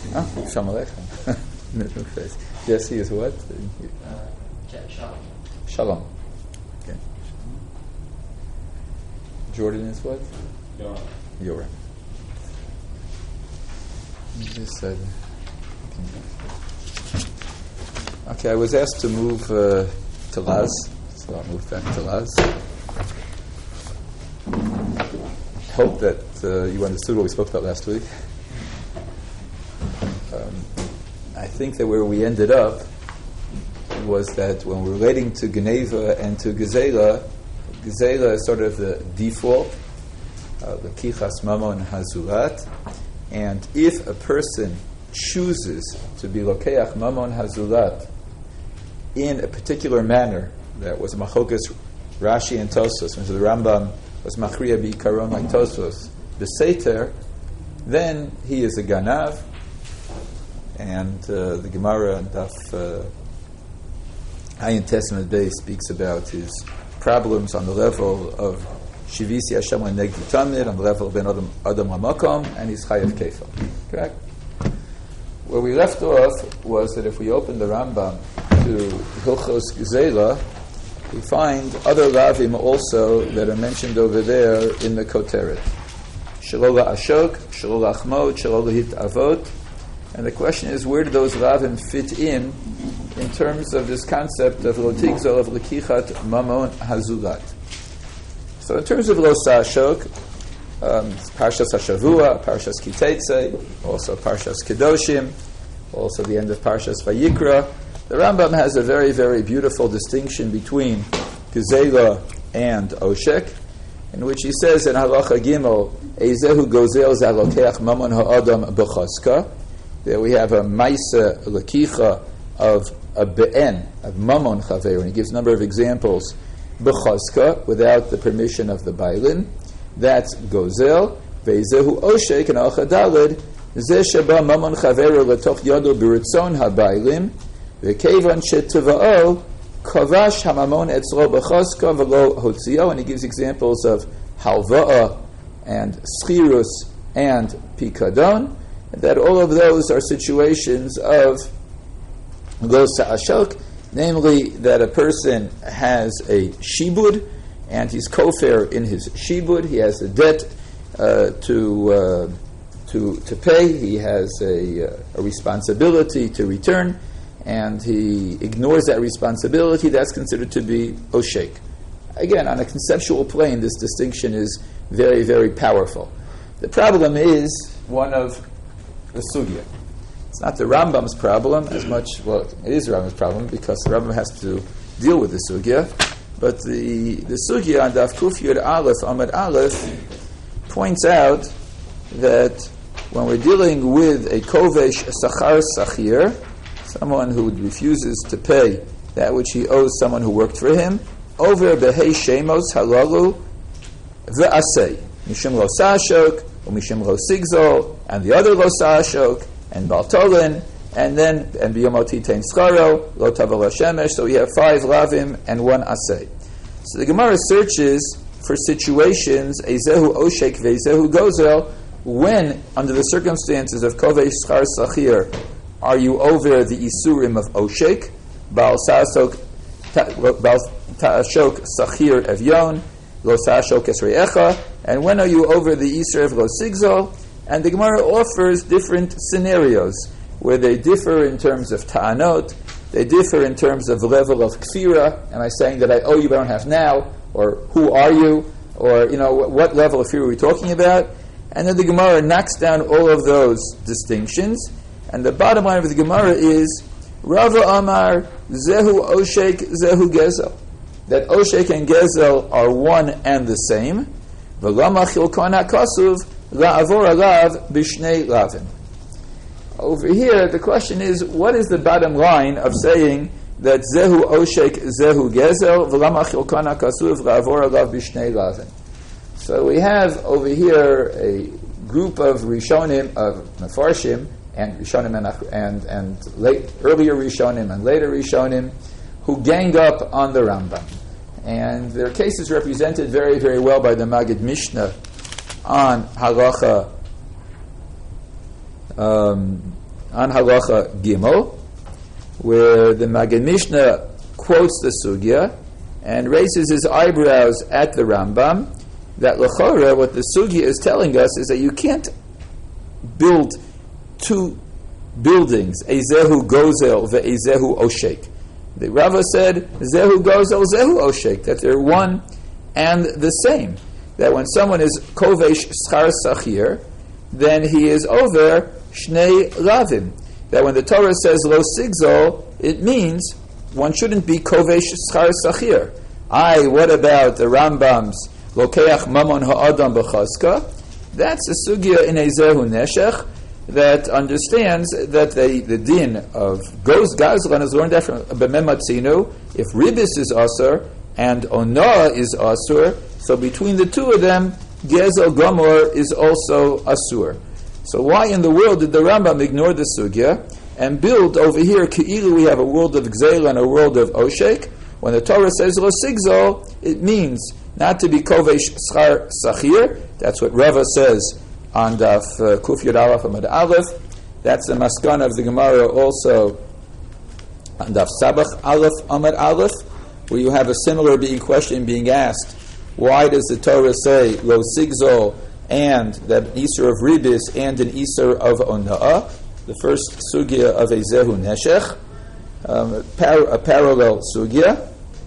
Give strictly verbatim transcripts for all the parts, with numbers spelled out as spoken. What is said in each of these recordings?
Oh, Shalom Aleichem. Jesse is what? Uh, Shalom. Shalom. Okay. Jordan is what? Yoram. Yoram. This side. Okay, I was asked to move uh, to Laz, so I'll move back to Laz. Hope that uh, you understood what we spoke about last week. Um, I think that where we ended up was that when we're relating to Geneva and to Gezela, Gezela is sort of the default, uh, the Kichas Mamon Hazulat, and if a person chooses to be Lokeach Mamon Hazulat in a particular manner, that was Machokas Rashi and Tosfos, and so the Rambam was Machriya B'ikaron like Tosfos, the Seiter, then he is a Ganav, and uh, the Gemara and Daf uh, Ayin Testament Day speaks about his problems on the level of Shivisi Hashem and Negdi Tamid, on the level of Ben Adam Adam HaMakom, and his Chayav Kefal. Correct? Where we left off was that if we open the Rambam to Hilchos Gezela, we find other Ravim also that are mentioned over there in the Koteret. Shelo Ashok, Shelo Achmod, Shelo Hit Avot. And the question is, where do those Ravim fit in in terms of this concept of Lo Tigzol, of Lekichat Mamon Hazulat? So in terms of Lo Sa'ashok, um, Parshas HaShavua, Parshas Kiteitzei, also Parshas Kedoshim, also the end of Parshas Vayikra, the Rambam has a very, very beautiful distinction between Gezela and Oshek, in which he says in Halacha Gimel, Eizehu Gozel Zalokeach Mamon Ha'adam B'chaska. There we have a Maisa Lekicha of a Be'en, of Mamon Chaver, and he gives a number of examples. B'chaska, without the permission of the Bailin, that's Gozel. Ve'ezehu Oshek and Al-Chadalid, Zeh Sheba Mamon Chaver L'toch Yodo B'ritzon HaBailim, Ve'kevan Shetiva'o, Kavash HaMamon Etzro B'chaska V'lo Hotzio, and he gives examples of Halva'a and Schirus and Pikadon, that all of those are situations of Lo Sa'ashok, namely that a person has a shibud and he's kofar in his shibud. He has a debt uh, to uh, to to pay. He has a, uh, a responsibility to return, and he ignores that responsibility. That's considered to be oshek. Again, on a conceptual plane, this distinction is very, very powerful. The problem is one of the sugya. It's not the Rambam's problem as much, well, it is the Rambam's problem because the Rambam has to deal with the sugya, but the, the sugya on Daf Kuf Yud Aleph, Amud Aleph, points out that when we're dealing with a kovesh sachar sachir, someone who refuses to pay that which he owes someone who worked for him, over behei shemos halalu ve'asei, mishum lo sa'ashok, or mishum lo sigzol, and the other lo sa'ashok, and Baltolin, and then and Biyomoti Tein Skaro, Lo Tavala Shemesh. So we have five Lavim and one Asay. So the Gemara searches for situations, Ezehu Oshek Vezehu Gozel, when, under the circumstances of Kovei Schar Sachir, are you over the Isurim of Oshek, Baal Sa'ashok Sachir Evyon, Lo Sa'ashok Esreyecha, and when are you over the Isur of Lo Sigzol? And the Gemara offers different scenarios where they differ in terms of ta'anot, they differ in terms of level of kfira. Am I saying that I owe you but I don't have now? Or who are you? Or, you know, what level of kfira are we talking about? And then the Gemara knocks down all of those distinctions. And the bottom line of the Gemara is, Rava Amar, Zehu Oshek, Zehu Gezel. That Oshek and Gezel are one and the same. V'lama chilkon ha'kasuv, La'avor alav b'shnei lavim. Over here, the question is, what is the bottom line of saying that Zehu Oshek, Zehu Gezel, V'lama chilkon ha'kasuv, La'avor alav b'shnei lavim? So we have over here a group of Rishonim, of Mefarshim, and Rishonim and, and, and late, earlier Rishonim and later Rishonim, who gang up on the Rambam. And their case is represented very, very well by the Magid Mishnah on halacha um, on Halacha Gimel, where the Magen Mishnah quotes the sugya and raises his eyebrows at the Rambam, that l'chora, what the sugya is telling us is that you can't build two buildings, Ezehu Gozel ve'ezehu Oshek. The Rava said, Zehu Gozel, Zehu Oshek, that they're one and the same. That when someone is Kovesh Schar Sachir, then he is over Shnei Lavim. That when the Torah says Lo Sigzol, it means one shouldn't be Kovesh Schar Sachir. Aye, what about the Rambam's Lokeach Mamon Ha'adam B'chaska? That's a sugya in Ezehu Neshech that understands that the, the din of Goz Gazlan is learned from B'mem Matzinu. If Ribis is Asur and Onah is Asur, so between the two of them, Gezel Gomor is also Asur. So why in the world did the Rambam ignore the sugya and build over here, Ke'ilu we have a world of Gzeil and a world of Oshek? When the Torah says Lo Sigzol, it means not to be Kovesh Schar Sachir. That's what Rava says on Daf uh, Kuf Yud Aleph Amud Aleph. That's the Maskana of the Gemara also on Daf Sabach Aleph Amud Aleph, where you have a similar being question being asked. Why does the Torah say Lo Sigzol and that Isur of Ribis and an Isur of Ona'ah? The first sugya of Ezehu Neshech, um, a, par- a parallel sugya.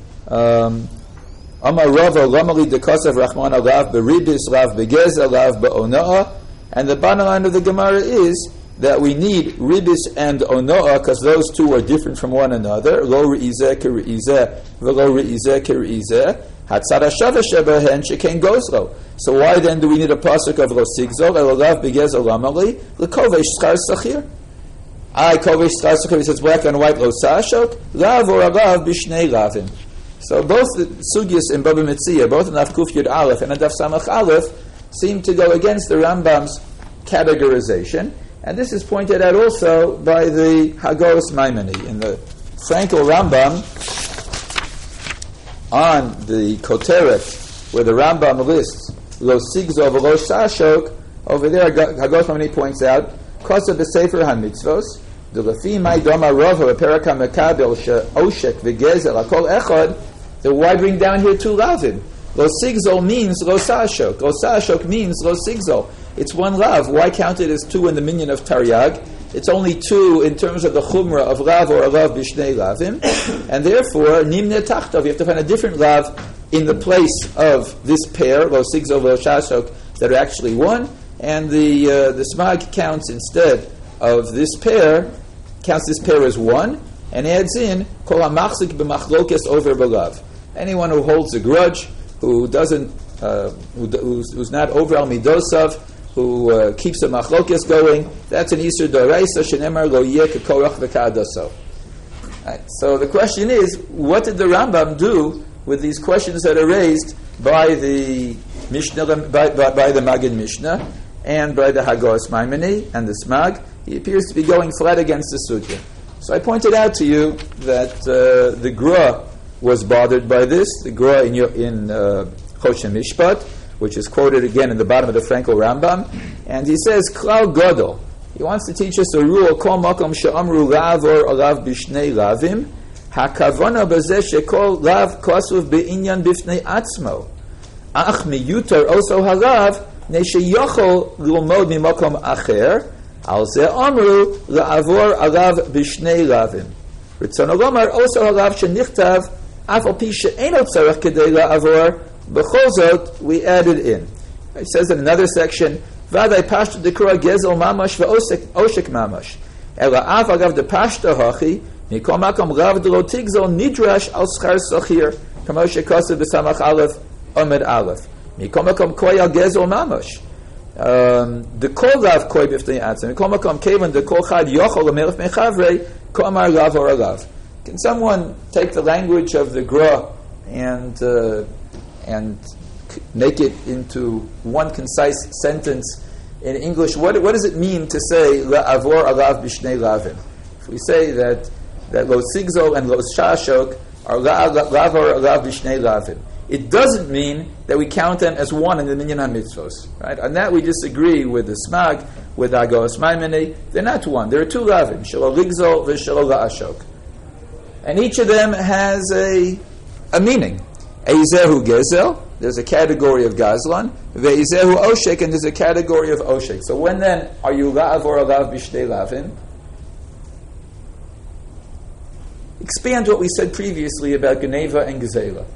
Um, Amar Rava Lamali Dekasav Rachman Alav Beribis Lav Begez Alav Be'Ona'ah, and the bottom line of the Gemara is that we need Ribis and Ona'ah because those two are different from one another. Lo Re'izeh Kere'izeh V'lo Re'izeh Kere'izeh Hatzara Shava Shebehen Sheken Gozlo. So why then do we need a pasuk of Lo Sigzol Elav Begez Alamali L'Kovesh Schar Sachir? I Kovesh Schar Sachir, he says black and white Lo Sashok Lav or Alav Bishnei Lavim. So both the sugyas in Baba Metzia, both in Daf Kuf Yud Aleph and in Daf Samach Aleph, seem to go against the Rambam's categorization, and this is pointed out also by the Hagos Maimoni in the Frankel Rambam on the Koteret, where the Rambam lists Lo Sigzol V'lo Shashok. Over there, Hagos Maimoni points out Kosa B'Sefer HaMitzvos the Lefi Mai Doma Rova Peraka Mekabel Oshek V'Gezel Akol Echad. So why bring down here two lavim? Lo Sigzol means Lo Sashok. Lo Sashok means Lo Sigzol. It's one lav. Why count it as two in the minyan of Taryag? It's only two in terms of the chumrah of lav or lav bishnei lavim, and therefore nimne tachtav. You have to find a different lav in the place of this pair Lo Sigzol Lo Sashok that are actually one, and the uh, the smag counts instead of this pair counts this pair as one and adds in kol hamachzik b'machlokes over b'lav. Anyone who holds a grudge, who doesn't, uh, who, who's, who's not over al midosav, who uh, keeps the machlokes going, that's an isur doraisa shenemar lo yeh kekorach v'ka'adoso. So the question is, what did the Rambam do with these questions that are raised by the Mishnah, by, by, by the Magen Mishnah and by the Hagos Maimoni and the Smag? He appears to be going flat against the sugya. So I pointed out to you that uh, the Gra was bothered by this, the Gra in, in uh, Choshen Mishpat, which is quoted again in the bottom of the Frankel Rambam, and he says, Klal Gadol. He wants to teach us a rule, Kol Makom She'amru Lav or Alav Bishnei Lavim, HaKavana Bazeh Shekol Lav Kosuv Be'inyan Bifnei Atzmo, Ach Miyutar Oso Halav, Neshe Yochol Lomod Mimakom Acher, Al Zeh Amru La'avor Alav Bishnei Lavim. Ritzon Olomar Oso Halav Shenichtav, Afal Pi She'eno Tzarech Kedei La'avor, B'chol we added in. It says in another section, Vaday Pashta Dekura Gezel Mamash V'Oshek Mamash. Ela Av Agav De Pashta Hachi, Mikom Makom Rav Delo Tigzol Nidrash Al Schar Sachir, Kamoshe Kosev B'Samach Aleph, Omed Aleph. Mikom Makom Koi Al Gezel Mamash. The Kol Rav Koi B'Ftei Atzim. Mikom Makom Kevan De Kol Chad Yochol L'Melech Mechavrei, Komar Rav or Alav. Can someone take the language of the Gra and uh, and make it into one concise sentence in English? What, what does it mean to say la'avor alav bishnei lavim? If we say that that lo sigzol and lo shashok are la'avor alav bishnei lavim, it doesn't mean that we count them as one in the Minyan HaMitzvos. Right? On that we disagree with the Smag, with Agos Maimoni. They're not one. There are two Lavim, Shelo Rigzol v'Shelo La'ashok. And each of them has a, a meaning. Eizehu Gezel, there's a category of Gazlan. Ve'izehu Oshek, and there's a category of Oshek. So when then are you La'av or Alav B'Shtei Lavim? Expand what we said previously about Geneva and Gezela.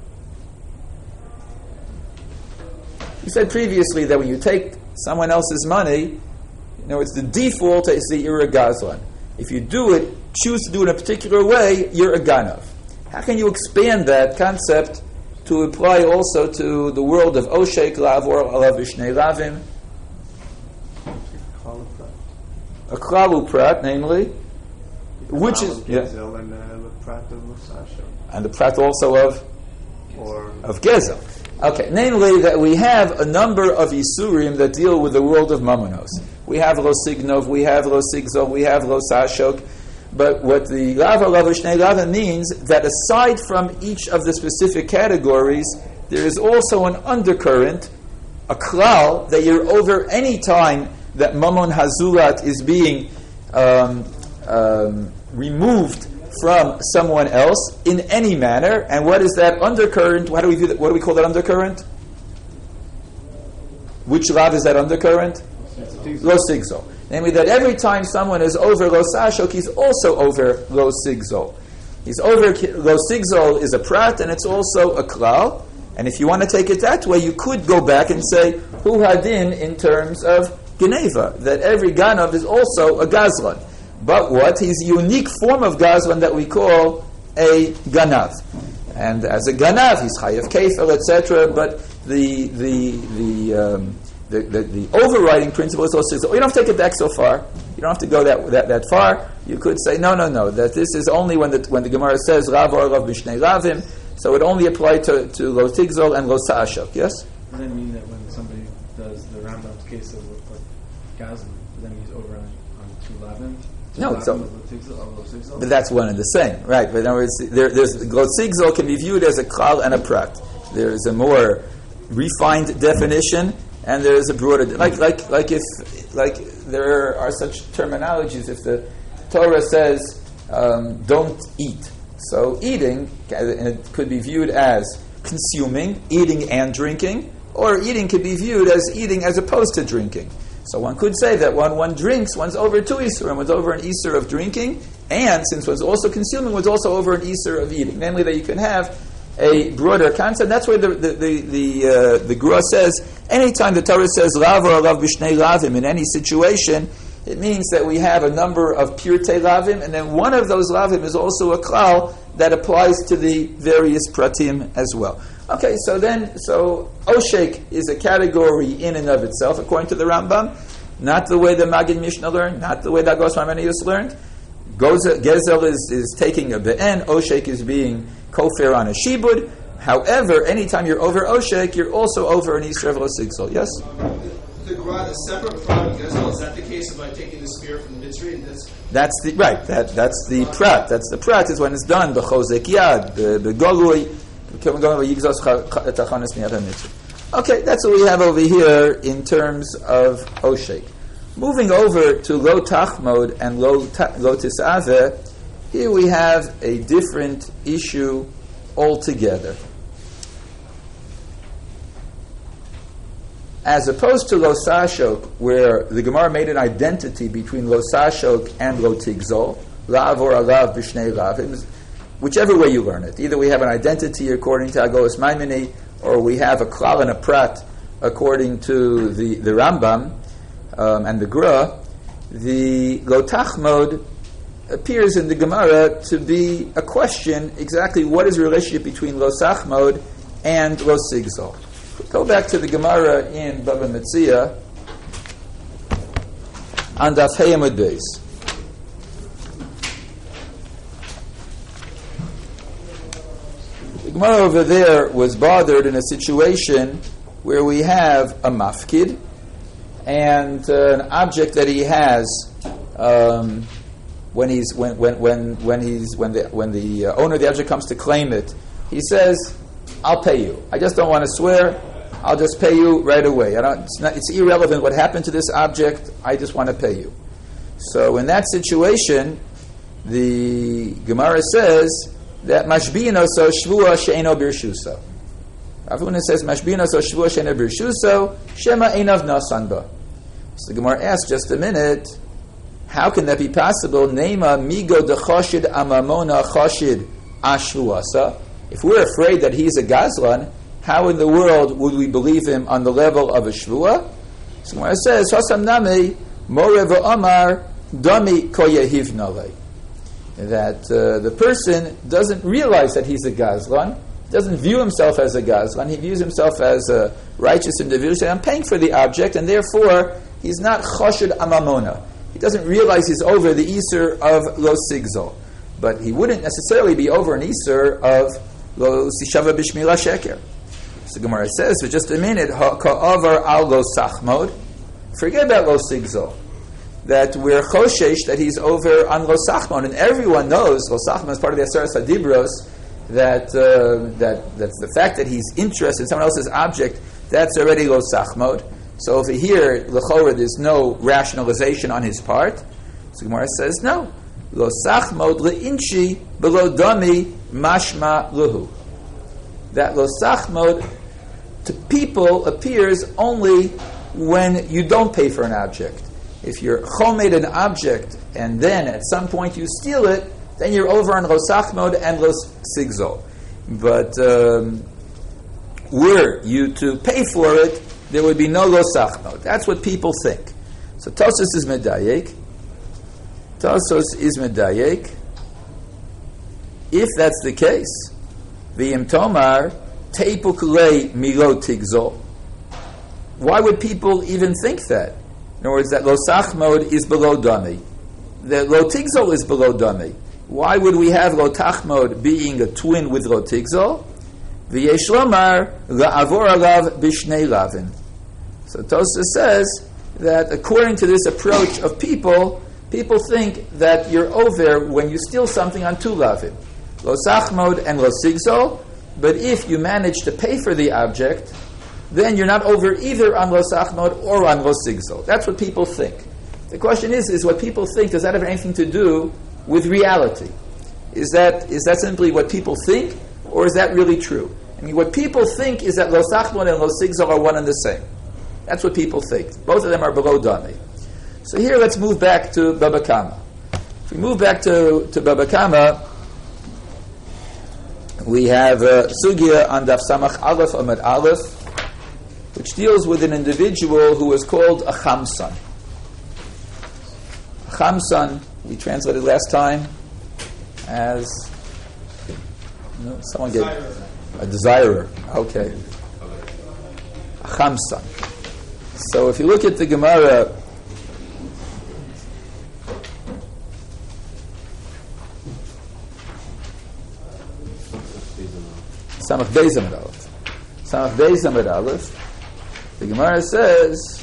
We said previously that when you take someone else's money, you know, it's the default is that you're a Gazlan. If you do it, choose to do it in a particular way, you're a Ganav. How can you expand that concept to apply also to the world of Oshek, Lav, or Alav B'Shnei Lavim? A Klalu Prat, namely, which is yeah. And, uh, the Prat of Musasha. And the Prat also of or of Gezel. Okay, namely that we have a number of Isurim that deal with the world of Mamonos. We have Lo Signov, we have Lo Sigzov, we have Lo Sashok. But what the Lava Lava Shnei Lava means that aside from each of the specific categories, there is also an undercurrent, a klal, that you're over any time that Mamon Hazulat is being um, um, removed from someone else in any manner. And what is that undercurrent? How do we do that? What do we call that undercurrent? Which lav is that undercurrent? Lo Sigzol. Namely, that every time someone is over Lo Sashok, he's also over Lo Sigzol. He's over Lo Sigzol is a prat, and it's also a klal. And if you want to take it that way, you could go back and say Hu Hadin in terms of Geneva, that every Ganav is also a Gazlan. But what? He's a unique form of Gazlan that we call a Ganav. And as a Ganav, he's Chayav Kefel, et cetera. But the the the, um, the the the overriding principle is also. You don't have to take it back so far. You don't have to go that that, that far. You could say no, no, no. That this is only when the when the Gemara says Rav or Rav B'Shnei Ravim. So it only applied to to Lo Tigzol and Lo Sa'ashok. Yes. Does that mean that when somebody does the Rambam's case of like Gazlan, then he's over on, on two lavim? No, so, but that's one and the same, right? But in other words, there, there's Lo Tigzol can be viewed as a klal and a prat. There is a more refined definition, and there is a broader, like like like if like there are such terminologies. If the Torah says um, don't eat, so eating it could be viewed as consuming, eating and drinking, or eating could be viewed as eating as opposed to drinking. So one could say that when one drinks, one's over two Isur, and one's over an Isur of drinking, and since one's also consuming, one's also over an Isur of eating. Namely, that you can have a broader concept. That's why the the the the, uh, the Gra says, anytime the Torah says Lav or Lav B'Shnei Lavim in any situation, it means that we have a number of Pirtei Lavim, and then one of those Lavim is also a klal that applies to the various Pratim as well. Okay, so then, so Oshek is a category in and of itself, according to the Rambam, not the way the Magid Mishnah learned, not the way that Agos Maimonides learned. Gezel is, is taking a be'en, Oshek is being kofir on a shibud. However, anytime you're over Oshek, you're also over an Yisrael Lo Sigzol. Yes? The Gra, the separate product of Gezel, is that the case of like taking the spear from the Mitzri? That's That's the, right, that, that's the prat. That's the prat is when it's done, the chozek yad, the, the golui. Okay, that's what we have over here in terms of Oshek. Moving over to Lo Tachmod and Lo, lo Tisaveh, here we have a different issue altogether. As opposed to Lo Sashok, where the Gemara made an identity between Lo Sashok and Lo Tigzol, Lav or Alav B'Shnei Lavim, whichever way you learn it. Either we have an identity according to Agos Maimoni, or we have a klal and a prat according to the, the Rambam um, and the Gra. The Lo Tachmod appears in the Gemara to be a question, exactly what is the relationship between Lo Sachmod and Lo Sigzol. Go back to the Gemara in Bava Metzia on Daf Hey Amud Beis. The Gemara over there was bothered in a situation where we have a mafkid and uh, an object that he has um, when he's when when when when he's when the when the uh, owner of the object comes to claim it, he says, I'll pay you. I just don't want to swear. I'll just pay you right away. I don't. It's, not, it's irrelevant what happened to this object. I just want to pay you. So in that situation, the Gemara says that mashbino so shvua she'eno birshuso. Rav Huna says mashbino so shvua she'eno birshuso shema einav nasan ba. So the Gemara asks, just a minute, how can that be possible? Nema migo dechashid amamona chashid ashvuasa. If we're afraid that he's a gazlan, how in the world would we believe him on the level of a shvua? So Gemara says, Hasam nami more v'amar dami koyehiv nalei. That uh, the person doesn't realize that he's a gazlan, doesn't view himself as a gazlan, he views himself as a righteous individual, saying, I'm paying for the object, and therefore he's not chashid amamona. He doesn't realize he's over the Isur of lo sigzol. But he wouldn't necessarily be over an Isur of lo sishava b'shmila sheker. So Gemara says, for just a minute, ha'ka'avar al lo sachmod. Forget about lo sigzol. That we're choshesh, that he's over on lo sachmod. And everyone knows, lo sachmod is part of the Aseres HaDibros, that, uh, that that's the fact that he's interested in someone else's object, that's already lo sachmod. So over here, l'chora, there's no rationalization on his part. So Gemara says, no. Lo sachmod le'inchi below dami mashma luhu. That lo sachmod to people appears only when you don't pay for an object. If you're chomed an object and then at some point you steal it, then you're over on lo sachmod and lo sigzol. But um, were you to pay for it, there would be no lo sachmod. That's what people think. So Tosos is medayek. Tosos is medayek. If that's the case, v'im tomar teipuk lei milo tigzol. Why would people even think that? In other words, that lo sachmod is below dami. That lo tigzol is below dami. Why would we have lo tachmod being a twin with lo tigzol? V'yesh lomar la'avor alav b'shnei lavin. So Tosfos says that according to this approach of people, people think that you're over when you steal something on two lavin, lo sachmod and lo sigzol. But if you manage to pay for the object, then you're not over either on lo sachmod or on lo sigzol. That's what people think. The question is, is what people think, does that have anything to do with reality? Is that is that simply what people think, or is that really true? I mean, what people think is that lo sachmod and lo sigzol are one and the same. That's what people think. Both of them are below dami. So here, let's move back to Baba Kama. If we move back to, to Baba Kama, we have uh, Sugya on Daf Samach Aleph Amud Aleph, which deals with an individual who is called a chamsan. A chamsan, we translated last time as you know, someone gave a desirer. Okay, a chamsan. So if you look at the Gemara, Samach Beis Amud Aleph, Samach Beis Amud Aleph, the Gemara says,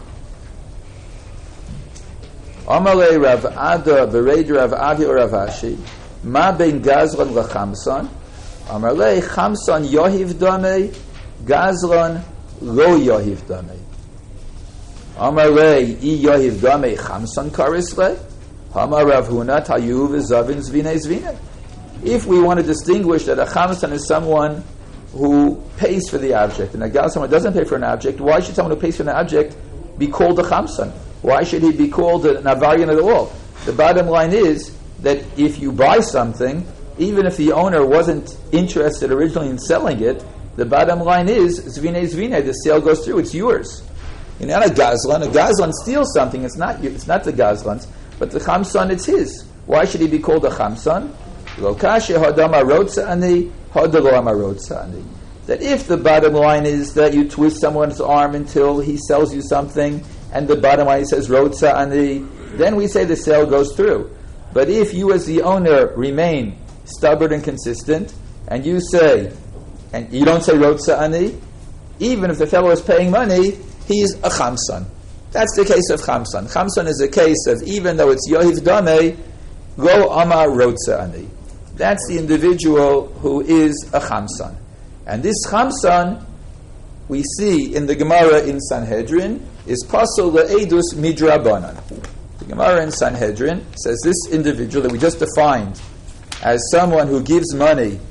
Amalei Rav Ada Bereid Rav Avi or Rav Ashi, Ma Ben Gazlan LaChamsan, Amalei Chamsan Yohiv Damei, Gazlan Lo Yohiv Damei. Amarei I Yohiv Damei Chamsan Karisle, Hamar Rav Huna Tayuv Zavin Zvine Zvine. If we want to distinguish that a chamsan is someone who pays for the object, and a gal someone who doesn't pay for an object, why should someone who pays for an object be called a chamsan? Why should he be called an avarian at all? The bottom line is that if you buy something, even if the owner wasn't interested originally in selling it, the bottom line is zvine zvine. The sale goes through; it's yours. You're not a gazlan. A gazlan steals something. It's not. It's not the gazlan's, but the chamsan, it's his. Why should he be called a chamsan? That if the bottom line is that you twist someone's arm until he sells you something, and the bottom line says rotza ani, then we say the sale goes through. But if you as the owner remain stubborn and consistent, and you say, and you don't say rotza ani, even if the fellow is paying money, he's a chamsan. That's the case of chamsan. Chamsan is a case of even though it's yohiv damei, lo amar rotza ani. That's the individual who is a chamsan. And this chamsan, we see in the Gemara in Sanhedrin, is pasul le'edus midrabanan. The Gemara in Sanhedrin says this individual that we just defined as someone who gives money,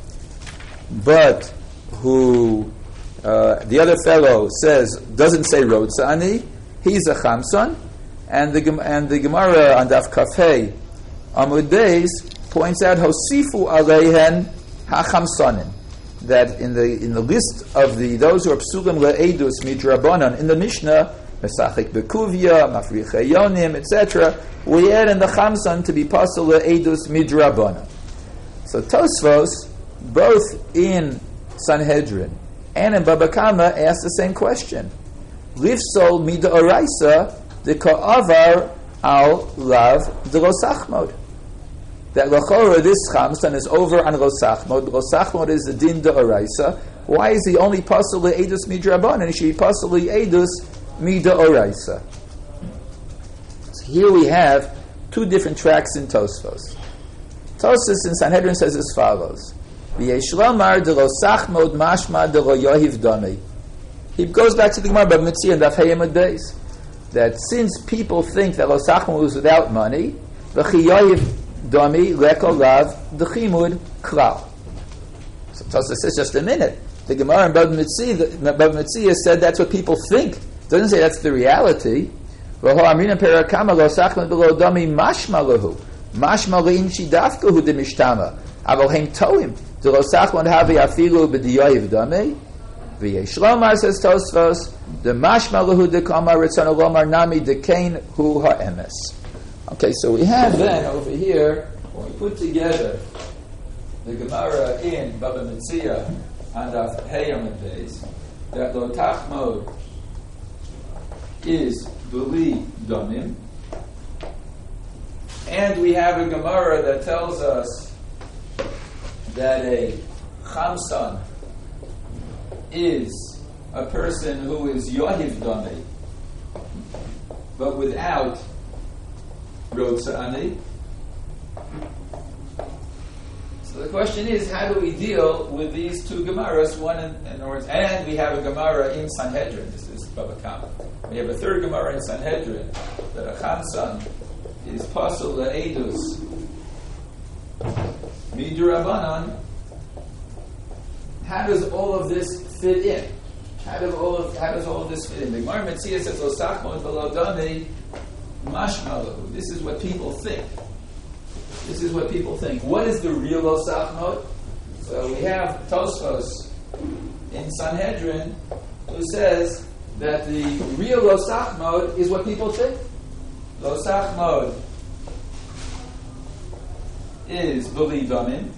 but who uh, the other fellow says doesn't say rotzani, he's a chamsan, and the and the Gemara on Daf Kafei Amud Beis points out hosifu aleihen hachamsanin, that in the in the list of the those who are psulim le'edus midrabanan in the Mishnah, Mesachik Bekuvia, Mafricha Yonim, et cetera, we add in the chamsan to be pasul le'edus midrabanan. So Tosfos, both in Sanhedrin and in Baba Kama, asked the same question. Lifsol mida oraisa de ka'avar al lav de losachmod. That lachora, this chamsan is over on losachmod. Losachmod is the din de oraisa. Why is he only pasul le'edus midrabanan? He should be pasul le'edus mida oraisa. So here we have two different tracks in Tosfos. Tosfos in Sanhedrin says as follows: V'yeshlamar de lo sachmod mashma de lo yohiv dami. He goes back to the Gemara Bava Metzia and Daf Hayamad Beis, that since people think that lo sachmod is without money, v'chi yohiv dami leko lav d'chimud klal. So Tosfos says just a minute. The Gemara in Bava Metzia, Bava Metzia said that's what people think. It doesn't say that's the reality. V'ho amrina perakama lo sachmod below dami mashma lahu. Mashma le'inchi dafkahu de mishtama. Aval heim tohim. De lo sachmod havi afilu b'diyoyiv damei. V'yesh lomar, says Tosfos, de mashma lehu de kama ritzana lomar nami de kain hu ha'emes. Okay, so we have then over here, when we put together the Gemara in Bava Metzia and Daf Hayamad Beis, that lo tachmod is b'li damim, and we have a Gemara that tells us that a chamsan is a person who is yohiv dami, but without rotzani. So the question is, how do we deal with these two Gemaras? One in, in words, and we have a Gemara in Sanhedrin. This is Baba Kama. We have a third Gemara in Sanhedrin that a chamsan is pasul le'edus midrabanan. How does all of this fit in? How does all of how does all of this fit in? The Gemara Metzia says lo sachmod v'lo dami mashma lahu. This is what people think. This is what people think. What is the real lo sachmod? So we have Tosfos in Sanhedrin who says that the real lo sachmod is what people think. Lo sachmod is b'li damim.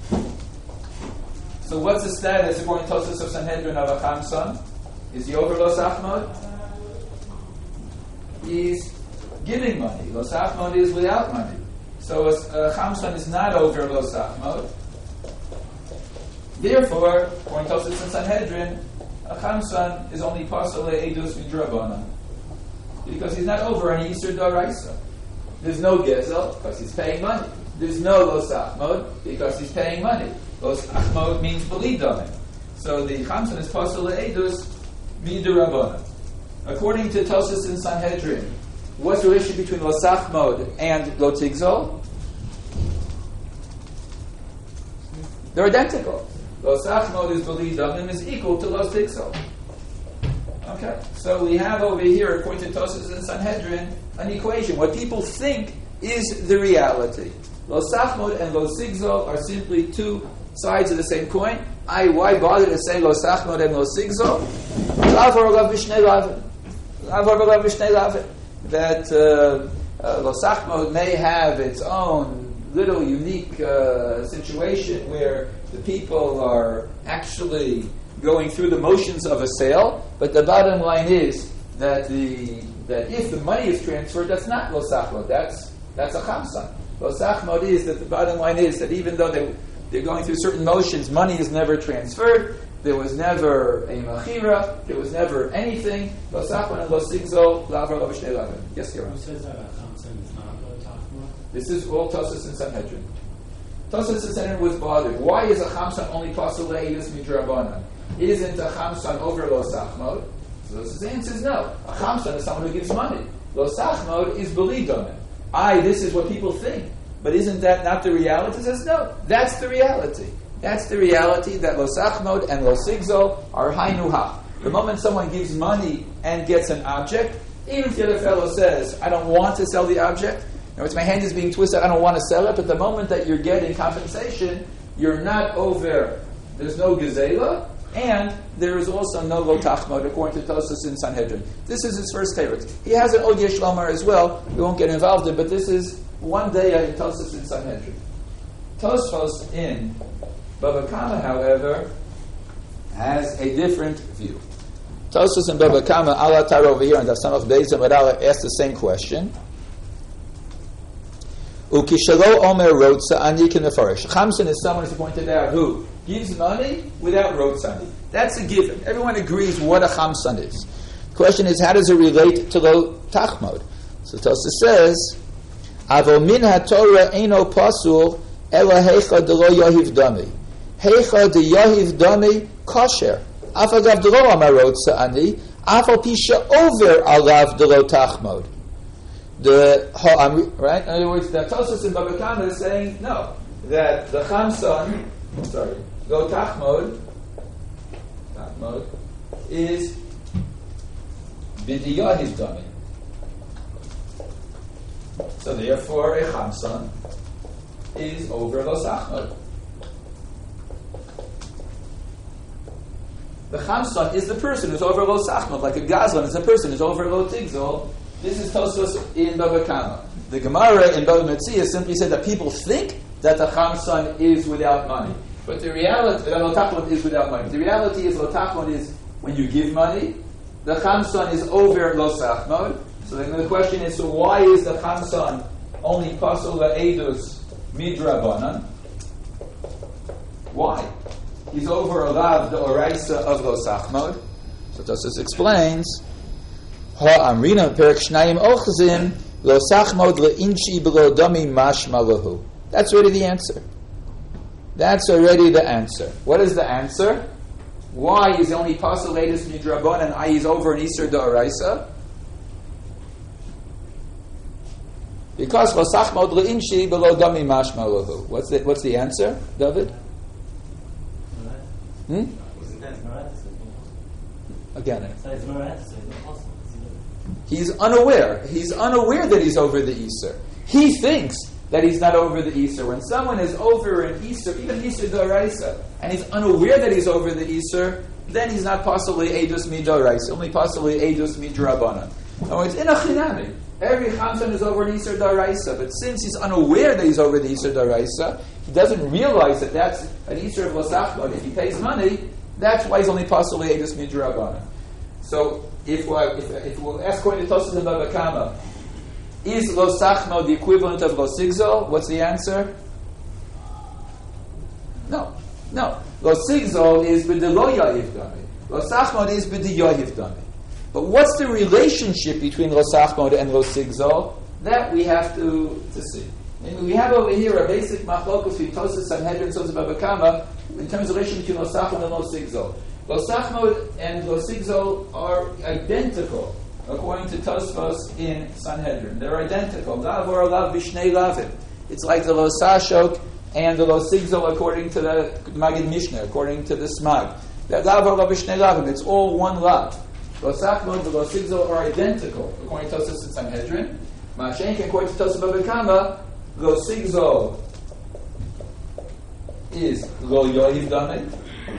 So what's the status according to Tosfos of Sanhedrin of a chamsan? Is he over lo sachmod? He's giving money. Lo sachmod is without money. So a, a chamsan is not over lo sachmod. Therefore, according to Tosfos in Sanhedrin, a chamsan is only pasul le'edus midrabanan, because he's not over any Yisur D'Oraisa. There's no gezel because he's paying money. There's no lo sachmod because he's paying money. Lo sachmod means b'li damim. So the chamsan is pasul le'edus midrabanan. According to Tosfos in Sanhedrin, what's the relationship between lo sachmod and lo tigzol? They're identical. Lo sachmod is b'li damim is equal to lo tigzol. Okay, so we have over here, according to Tosfos and Sanhedrin, an equation. What people think is the reality. Lo sachmod and lo sigzol are simply two sides of the same coin. I, why bother to say lo sachmod and lo sigzol? That uh, uh, lo sachmod may have its own little unique uh, situation where the people are actually going through the motions of a sale, but the bottom line is that the that if the money is transferred, that's not lo sachmod. That's that's a chamsan. Lo sachmod is that the bottom line is that even though they they're going through certain motions, money is never transferred. There was never a machira. There was never anything. Lo sachmod and lo sigzol lavar lo b'shnei lavin. Yes, Kira. Who says that a chamsan is not lo tachma? This is all Tosfos and Sanhedrin. Tosfos Sanhedrin was bothered. Why is a chamsan only pasul le'edus midrabanan? Isn't a chamsan over lo sachmod? So his answer is no. A chamsan is someone who gives money. Lo sachmod is belidomen. I, this is what people think. But isn't that not the reality? He says, no, that's the reality. That's the reality that lo sachmod and lo sigzol are hainu ha. The moment someone gives money and gets an object, even if the other fellow says, I don't want to sell the object, in other words, my hand is being twisted, I don't want to sell it, but the moment that you're getting compensation, you're not over, there's no gezela, and there is also no lo tachmod, according to Tosfos in Sanhedrin. This is his first favorite. He has an Od Yesh Lomar as well, we won't get involved in, but this is one day in Tosfos in Sanhedrin. Tosfos in Bava Kama, however, has a different view. Tosfos in Bava Kama, Allah Tar over here, and Daf Samach Beis Amud Aleph asked the same question. Ukishalo Omer Rotza Ani Kinefarish. Chamsan is someone, as he pointed out, who gives money without Rotzani. That's a given. Everyone agrees what a Chamsan is. The question is, how does it relate to Lo Tachmod? So Tosfos says, Avo min haTorah eino pasul ela heicha de lo yahiv dami. Heicha de yahiv dami kosher. Af agav de lo Omer Rotza Ani. Af al pisha over alav de lo Tachmod. The right, in other words, the Tosfos in Bava Kama is saying no, that the chamsan, sorry, go tachmod, tachmod is b'diyahiv dami. So therefore, a chamsan is over lo sachmod. The chamsan is the person who's over lo sachmod, like a gazlan is a person who's over lo tigzol. This is Tosfos in Bava Kama. The Gemara in Bava Metzia simply said that people think that the chamsan is without money. But the reality, that lo tachmod is without money. The reality is lo tachmod is when you give money. The chamsan is over lo sachmod. So then the question is, so why is the chamsan only pasul la'edus midrabanan? Why? He's over alav the oraisa of lo sachmod. So Tosfos explains, Ha'amrina perik shnayim ochzin lo sachmod le'inchi below dami mashma lahu. That's already the answer. That's already the answer. What is the answer? Why is only pasul le'edus midrabanan and I is over an iser da'oraisa? Because lo sachmod le'inchi below dami mashma lahu. What's the What's the answer, David? Hmm? Again. He's unaware. He's unaware that he's over the Easter. He thinks that he's not over the Easter. When someone is over an Easter, even Easter D'Oraisa, and he's unaware that he's over the Easter, then he's not possibly Eidus Midoraisa, only possibly Eidus Midrabanan. No, it's in a chinami. Every Chamsan is over an Easter D'Oraisa, but since he's unaware that he's over the Easter D'Oraisa, he doesn't realize that that's an Easter of Losachmod. If he pays money, that's why he's only possibly Eidus Midrabanan. So, If, uh, if, if we'll ask according to Tosfos in Bava Kama, is lo sachmo the equivalent of lo sigzol? What's the answer? No, no. Lo sigzol is b'de lo yahiv dami. Lo sachmo is b'de yahiv dami. But what's the relationship between lo sachmo and lo sigzol? That we have to, to see. And we have over here a basic machlokus between Tosfos, Sanhedrin, Tosfos Bava Kama in terms of the relation between lo sachmo and lo sigzol. Lo Sachmod and Lo Sigzol are identical, according to Tosfos in Sanhedrin. They're identical. Lav or Lav Vishnei Lavim. It's like the Lo Sashok and the Lo Sigzol, according to the Magid Mishnah, according to the Smag. That Lav or Lav Vishnei Lavim. It's all one Lav. Lo Sachmod and Lo Sigzol are identical, according to Tosfos in Sanhedrin. Mashenk, according to Tosfos Bava Kama, Lo Sigzol is Lo Yohiv Dameh.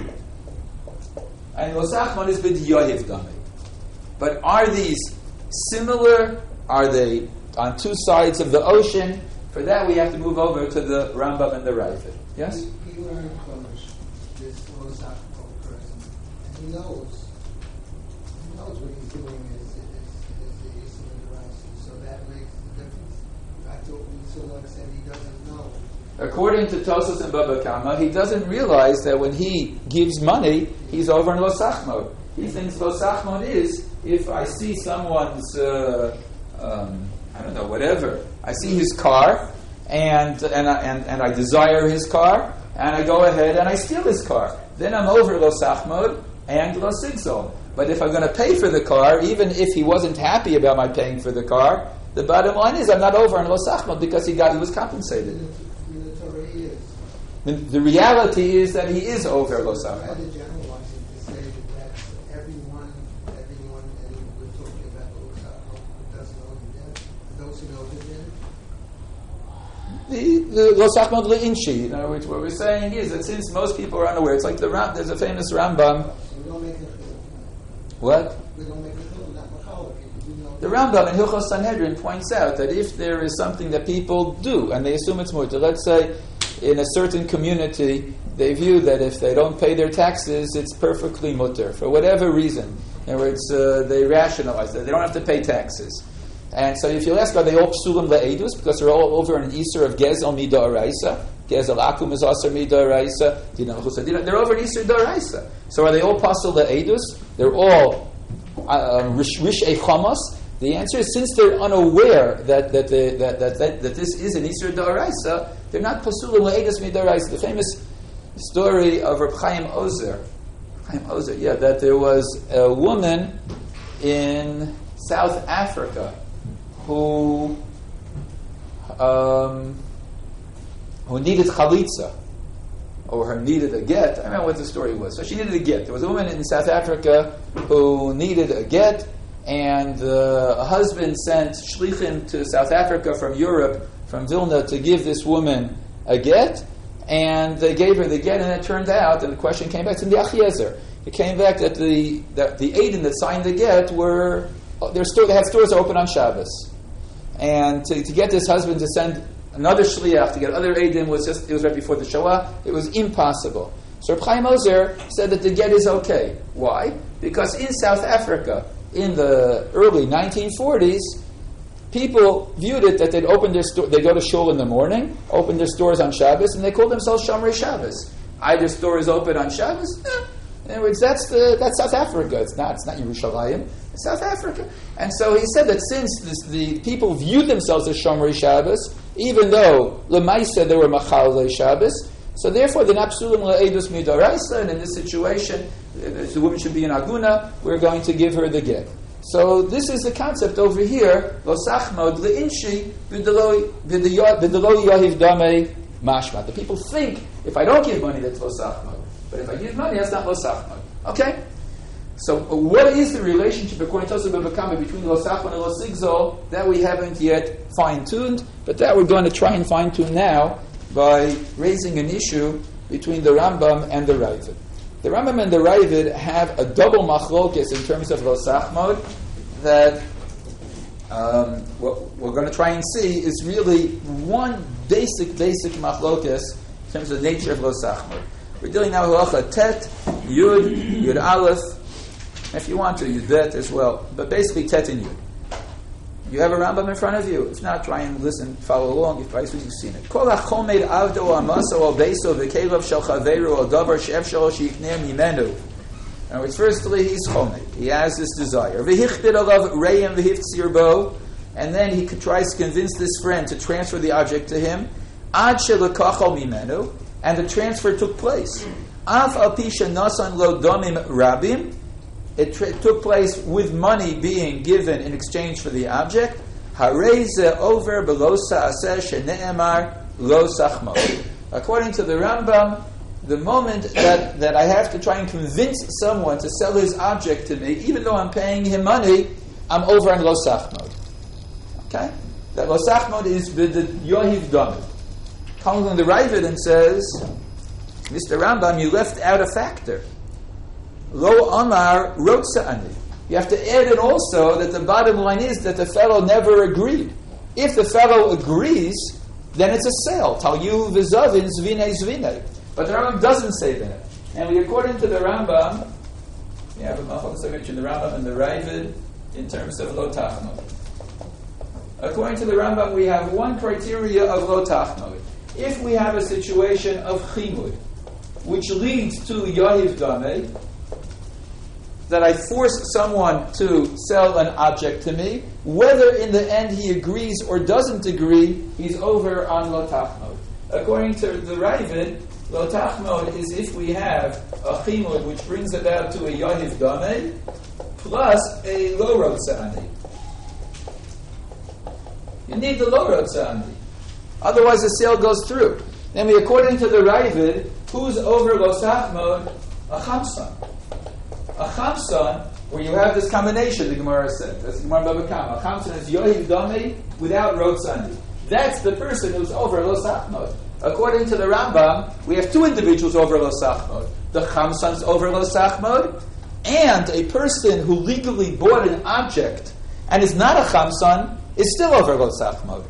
And Lo Sachmod is b'diyahiv dami. But are these similar? Are they on two sides of the ocean? For that we have to move over to the Rambam and the Ravid. Yes? He, he learned Chumash, this Lo Sachmod person. And he knows. He knows what he's doing is, is, is the Yisrael and the Rashi. So that makes the difference. I thought we so like said he doesn't know. According to Tosfos and Bava Kama, he doesn't realize that when he gives money, he's over in Lo Sachmod. He thinks Lo Sachmod is if I see someone's, uh, um, I don't know, whatever. I see his car, and and I, and, and I desire his car, and I go ahead and I steal his car. Then I'm over lo sachmod and lo sigzol. But if I'm going to pay for the car, even if he wasn't happy about my paying for the car, the bottom line is I'm not over on lo sachmod because he got he was compensated. The Torah is. The, the reality is that he is over lo sachmod. Rather generalizing to say that everyone, everyone, and we're talking about lo sachmod who doesn't know the debt, those who know the debt. The, the lo sachmod le'inshi. In other words, what we're saying is that since most people are unaware, it's like the Ram, there's a famous Rambam. So we don't make a What? We don't make a chilul, not machal. People do know. The Rambam in Hilchos Sanhedrin points out that if there is something that people do and they assume it's mutter, let's say in a certain community they view that if they don't pay their taxes, it's perfectly mutter for whatever reason. In other words, uh, they rationalize that they don't have to pay taxes. And so if you ask, are they all psulim le'edus because they're all over an Easter of Gezel Mida Araisa? Gezel Akum is also Mida Araisa. They're over an Easter D'Oraisa. So are they all pasul le'edus? They're all uh, rish rish'ei chamos. The answer is since they're unaware that that, they, that, that, that that this is an Easter D'Oraisa, they're not pasulim le'edus Mida Araisa. The famous story of Reb Chaim Ozer, Chaim Ozer, yeah, that there was a woman in South Africa who um, who needed chalitza, or her needed a get. I don't remember what the story was. So she needed a get. There was a woman in South Africa who needed a get, and uh, a husband sent shlichim to South Africa from Europe, from Vilna, to give this woman a get, and they gave her the get, and it turned out, and the question came back, it's in the Achiezer. It came back that the that the Aiden that signed the get were, their store, they had stores open on Shabbos. And to, to get this husband to send another shliach to get other eidim was just, it was right before the Shoah. It was impossible. So Reb Chaim Ozer said that the get is okay. Why? Because in South Africa, in the early nineteen forties, people viewed it that they'd open their store, they go to shul in the morning, open their stores on Shabbos, and they call themselves Shomrei Shabbos. Either store is open on Shabbos. Eh. In other words, that's the that's South Africa. It's not it's not Yerushalayim. It's South Africa. And so he said that since this, the people viewed themselves as Shomrei Shabbos, even though Lemaisa they were Machalei Shabbos, so therefore they're not psulim le'edus midaraisa, and in this situation, the woman should be in aguna. We're going to give her the get. So this is the concept over here. Lo sachmod le'inshi b'delo yahiv damei mashma. The people think if I don't give money, that's lo sachmod. But if I give money, that's not lo sachmod. Okay? So uh, what is the relationship according to Tosafos Bava Kama between lo sachmod and lo sigzol? That we haven't yet fine-tuned, but that we're going to try and fine-tune now by raising an issue between the Rambam and the Ravid. The Rambam and the Ravid have a double machlokes in terms of lo sachmod that um, what we're going to try and see is really one basic, basic machlokes in terms of the nature of lo sachmod. We're dealing now with halacha tet, yud, yud aleph. If you want to, yud bet as well. But basically tet and yud. You have a Rambam in front of you. If not, try and listen, follow along. If you've seen it. Kol hachomed avdo amaso al beiso v'kelev shel chaveru al davar she'ef shelo she'ikner mimenu. In other words, firstly, he's chomed. He has this desire. V'hichbid alav re'im v'hiftzir bo. And then he tries to convince this friend to transfer the object to him. Ad she'lekachal mimenu. And the transfer took place. Af al pisha nasan lo domim rabim. It tra- took place with money being given in exchange for the object. Hareze over below sa'aseh shene'emar lo sachmo. According to the Rambam, the moment that, that I have to try and convince someone to sell his object to me, even though I'm paying him money, I'm over on lo sachmod. Okay? That lo sachmod is the yohiv damid. Comes on the Ravid and says, Mister Rambam, you left out a factor. Lo Amar Rotza Ani. You have to add in also that the bottom line is that the fellow never agreed. If the fellow agrees, then it's a sale. Tal yu v'zavin zvine zvine. But the Rambam doesn't say that. And we, according to the Rambam, we have a machlokas I mentioned the Rambam and the Ravid in terms of lo tachmod. According to the Rambam, we have one criteria of lo tachmod. If we have a situation of chimud, which leads to yahiv dameh, that I force someone to sell an object to me, whether in the end he agrees or doesn't agree, he's over on lo tachmod. According to the Ravid, lo tachmod is if we have a chimud which brings about to a yahiv dameh plus a lo rotzani. You need the lo rotzani. Otherwise the sale goes through. Then we, according to the Ravid, who's over lo tachmod? A chamson. A chamson, where you have this combination, the Gemara said. That's the Gemara Baba Kama. A chamson is yohiv dami without rotzani. That's the person who's over lo sachmod. According to the Rambam, we have two individuals over lo sachmod. The chamson's over lo sachmod, and a person who legally bought an object and is not a chamson is still over lo sachmod.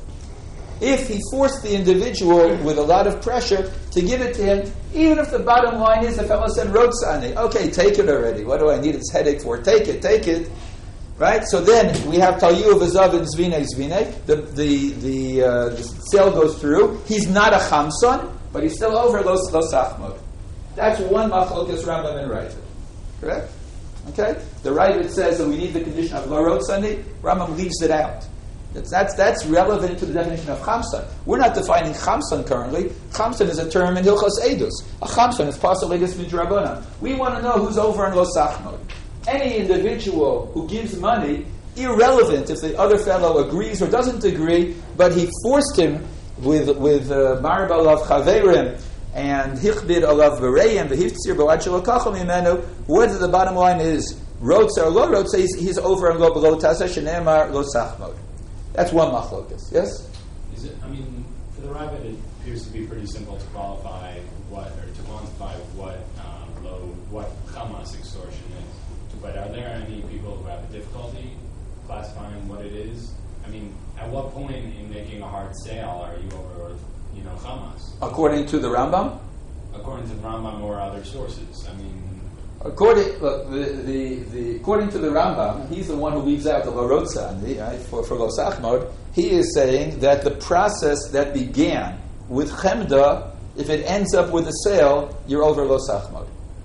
If he forced the individual with a lot of pressure to give it to him, even if the bottom line is the fellow said, Rotzani, okay, take it already. What do I need this headache for? Take it, take it. Right? So then we have Talyu V'Zav and Zvine Zvine. The, the, the, uh, the sale goes through. He's not a Chamson, but he's still over Lo Sachmod. That's one Machlokas Rambam and Ravid. Correct? Okay? The Ravid says that we need the condition of Lo Rotzani. Rambam leaves it out. That's, that's, that's relevant to the definition of chamson. We're not defining chamson currently. Chamson is a term in Hilchos Eidus. A chamson is pasal Eidus midrabanan. We want to know who's over in lo sachmod. Any individual who gives money, irrelevant if the other fellow agrees or doesn't agree, but he forced him with with marib alav chaverim and hichbid alav bereim v'hiftzir b'wad shelo kachol mimenu. Whether the bottom line is rotza or lo rotza, he's, he's over in lo below tasa shenemar lo sachmod. That's one machlokas. Yes? Is it, I mean, for the Ravid, it appears to be pretty simple to qualify what, or to quantify what um, low, what Hamas extortion is. But are there any people who have a difficulty classifying what it is? I mean, at what point in making a hard sale are you over, you know, Hamas? According to the Rambam? According to the Rambam or other sources. I mean, According, look, the, the, the, according to the Rambam, he's the one who leaves out the lo rotzani, right, for, for lo sachmod. He is saying that the process that began with chemda, if it ends up with a sale, you're over lo sachmod.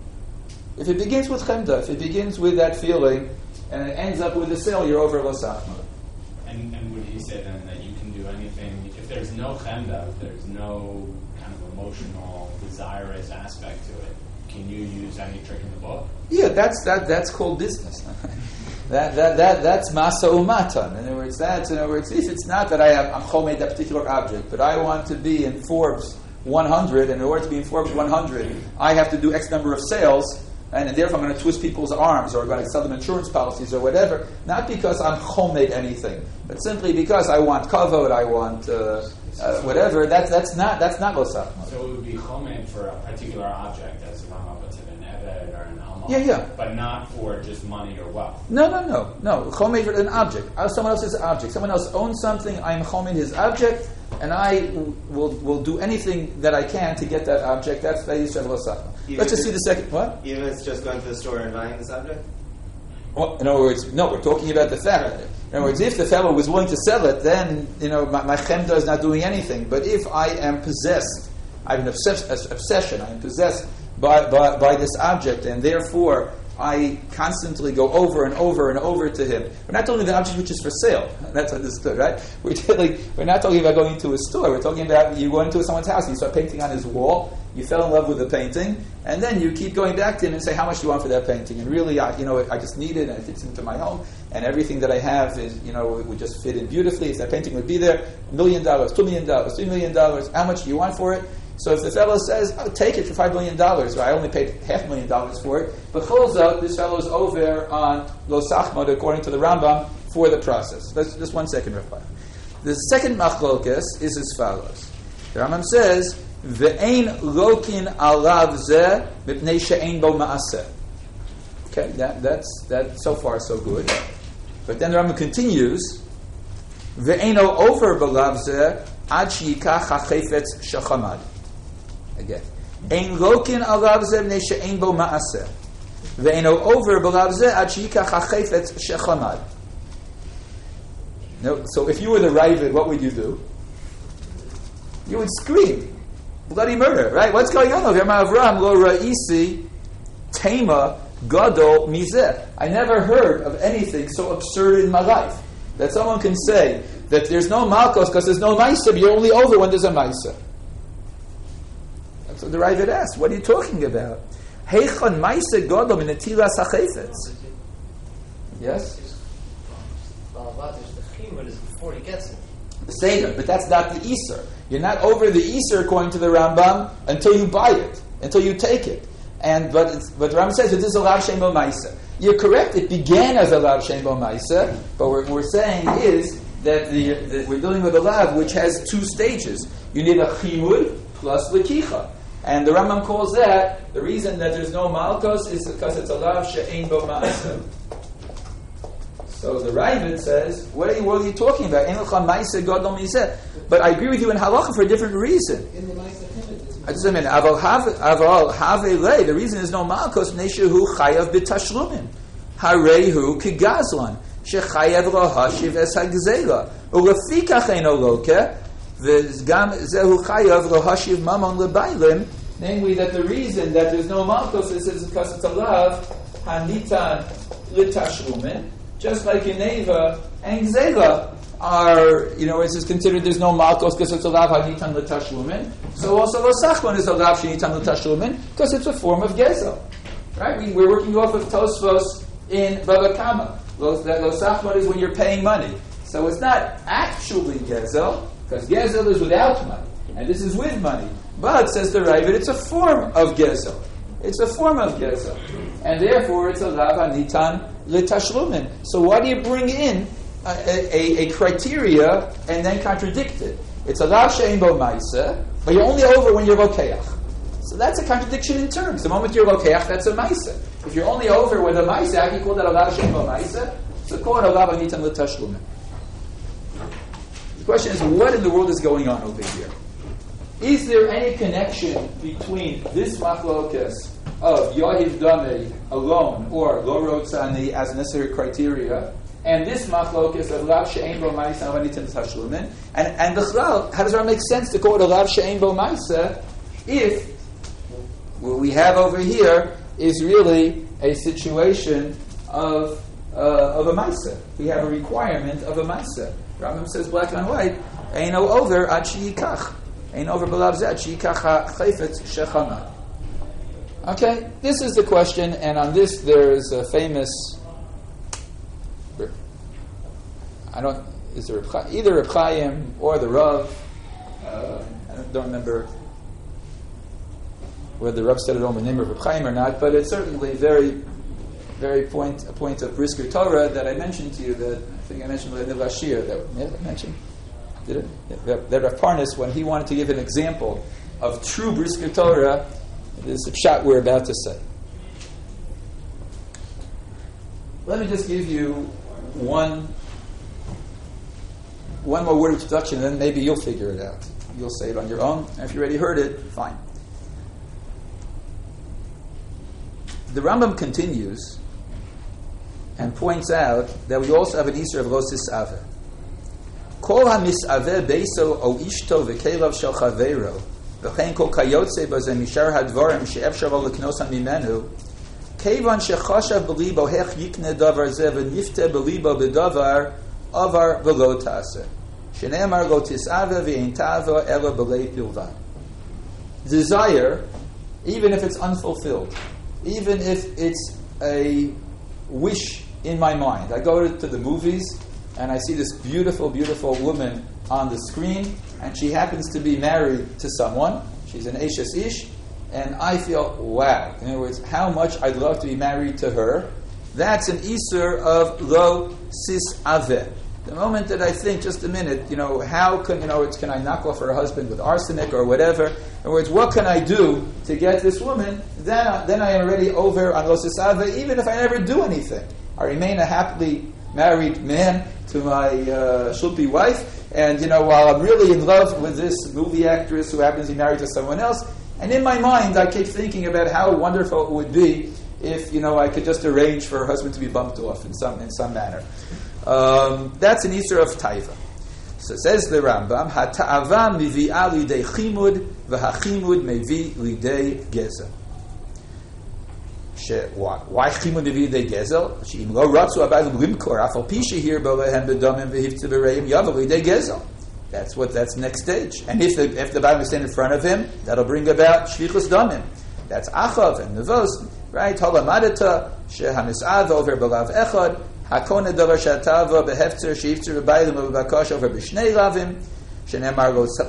If it begins with chemda, if it begins with that feeling, and it ends up with a sale, you're over lo sachmod. And, and would he say then that you can do anything, if there's no chemda, if there's no kind of emotional, desirous aspect to it, can you use any trick in the book? Yeah, that's that. That's called business. that that that that's masa umatan. In other words, that's in other words, if it's not that I have I'm chomed that particular object, but I want to be in Forbes one hundred, and in order to be in Forbes one hundred, I have to do X number of sales, and, and therefore I'm going to twist people's arms or I'm going to sell them insurance policies or whatever. Not because I'm chomed anything, but simply because I want kavod, I want uh, uh, whatever. That's that's not that's not lo sachmod. So it would be chomed for a particular object, as Rambam puts it, an eved or an alma. Yeah, yeah. But not for just money or wealth. No, no, no, no. Chomed for an object. Uh, Someone else's object. Someone else owns something. I am chomed his object, and I w- will will do anything that I can to get that object. That's the Yisrael lo sachmod. Let's just see the second. What? Even if it's just going to the store and buying this object? Well, in other words, no. We're talking about the fellow. In other words, if the fellow was willing to sell it, then you know my, my chemda is not doing anything. But if I am possessed, I have an obsess- obsession. I am possessed by, by by this object, and therefore I constantly go over and over and over to him. We're not talking about the object which is for sale. That's understood, right? We're telling, we're not talking about going to a store. We're talking about you go into someone's house and you start painting on his wall. You fell in love with the painting, and then you keep going back to him and say, "How much do you want for that painting?" And really, I, you know, I just need it, and it fits into my home, and everything that I have is, you know, would just fit in beautifully. If that painting would be there, a million dollars, two million dollars, three million dollars. How much do you want for it? So if the fellow says, "I'll take it for five million dollars," I only paid half a million dollars for it, but chulzot, this fellow is over on lo sachmod according to the Rambam for the process. Let's, just one second, Rav. The second machlokas is as follows. The Rambam says, "Ve'ein lokin alav zeh mipnei she'ein bo ma'aseh." Okay, that that's that. So far, so good. But then the Rambam continues, "Ve'eino over b'lav zeh ad she'yikach ha'chefetz shechamad." Again, "Ein lokin alav zeh mipnei she'ein bo ma'aseh." Ve'eino over b'lav zeh ad she'yikach ha'chefetz shechamad. No, so if you were the Ravid, what would you do? You would scream. Bloody murder, right? What's going on over here? Avram lo ra'isi tema gadol mizeh. I never heard of anything so absurd in my life that someone can say that there's no malchus because there's no maisa, but you're only over when there's a maisa. That's what the Ravid asked. What are you talking about? Heichon maisa gadol min netilas hachayfetz. Yes? Well, there's the chimur is before he gets it. The Seder, but that's not the Easter. You're not over the Easter according to the Rambam until you buy it, until you take it. And but it's, but the Rambam says that this is a Lav Shem Bo Maisa. You're correct. It began as a Lav Shem Bo Maisa, but what we're saying is that, the, that we're dealing with a Lav which has two stages. You need a Chimud plus Lekicha. And the Rambam calls that, the reason that there's no Malkos is because it's a Lav She'ein Bo Maisa. So the Ravid says, what are you, what are you talking about? But I agree with you in halacha for a different reason. In the Maisa Timid, Just a minute. Aval have aval have le. The reason is no malkos neshehu chayav b'tashlumin. Harehu kigazlan shechayav lahashiv es hagzela ulefikach eino loke v'gam zehu chayav lahashiv mamon lebaylim. Namely, that the reason that there's no malkos is, is because it's a lav hanitan l'tashlumin. Just like in Neva and Gzela are, you know, it's considered there's no Malkos because it's a Lav HaNitan L'Tashlumin. So also Losachman is a Lav HaNitan L'Tashlumin because it's a form of Gezel. Right? We, we're working off of Tosfos in Bava Kama. That Losachman is when you're paying money. So it's not actually Gezel because Gezel is without money. And this is with money. But, says the Ravid, it's a form of Gezel. It's a form of Gezel. And therefore it's a Lav HaNitan L'Tashlumin. So why do you bring in a, a, a criteria and then contradict it? It's a Lav She'ein Bo Maisa, but you're only over when you're Vokeach. So that's a contradiction in terms. The moment you're Vokeach, that's a Maisa. If you're only over with a Maisa, how can you call that a Lav She'ein Bo Maisa? So call it a Lav HaNitan L'Tashlumin. The question is, what in the world is going on over here? Is there any connection between this machlokas of Yahiv Dameh alone or Lo Rotzani as a necessary criteria, and this machlokas of Lav She'ein Bo Maisa Hanitan Tashlumin, and and B'chlal, how does it make sense to call it a Lav She'ein Bo Maisa if what we have over here is really a situation of uh, of a Maisa? We have a requirement of a Maisa. Rambam says black and white, Eino over ad she'yikach, Eino over b'lav zeh ad she'yikach ha'chayfetz shechana. Okay, this is the question, and on this there is a famous. I don't. Is there either Reb Chaim or the Rav? Uh, I don't remember whether the Rav said it on the name of Reb Chaim or not, but it's certainly very, very point a point of brisker Torah that I mentioned to you. That I think I mentioned in the last year. That yeah, I mentioned. Did it? Yeah, that, that Rav Parnas, when he wanted to give an example of true brisker Torah. This is a shot we're about to say. Let me just give you one one more word of introduction, and then maybe you'll figure it out. You'll say it on your own. And if you already heard it, fine. The Rambam continues and points out that we also have an Easter of Losis Ave. Kol ha-misaveh beiso o ishto v'kelav shel chaveiro v'chein kol kayotze b'zeh mishar hadvarim she'efshar lo leknosan mimenu kevan shechashav b'libo hech yikne davar zeh v'nifte b'libo b'davar avar v'lo ta'aseh shene'emar lo tis'aveh v'ein ta'avo elo b'lei bilvad. Desire, even if it's unfulfilled, even if it's a wish in my mind. I go to the movies and I see this beautiful, beautiful woman on the screen, and she happens to be married to someone. She's an Eshes Ish, and I feel, wow. In other words, how much I'd love to be married to her. That's an Isur of Lo Sis Aveh. The moment that I think, just a minute, you know, how can, you know, it's, can I knock off her husband with arsenic or whatever? In other words, what can I do to get this woman? Then, then I am already over on Lo Sis Aveh, even if I never do anything. I remain a happily married man to my uh, shulpi wife, and you know, while I'm really in love with this movie actress who happens to be married to someone else, and in my mind I keep thinking about how wonderful it would be if, you know, I could just arrange for her husband to be bumped off in some in some manner. Um, that's an Isur of Taiva. So says the Rambam, Hata'ava mivi'a lidei chimud v'hachimud mevi lidei geza. Why? Why chimun devide gezel? Sheim lo ratzu abayim limkor afal pisha here b'lehem b'damim v'hiftzeh b'reim yavel de gezel. That's what. That's the next stage. And if the if the Bible is in front of him, that'll bring about shlichus damim. That's achav and nevos, right? Holamadata shehamisad over b'lav echad hakona davar shatava behefzer sheifzer b'bayim b'bakash over b'shnei lavim. And then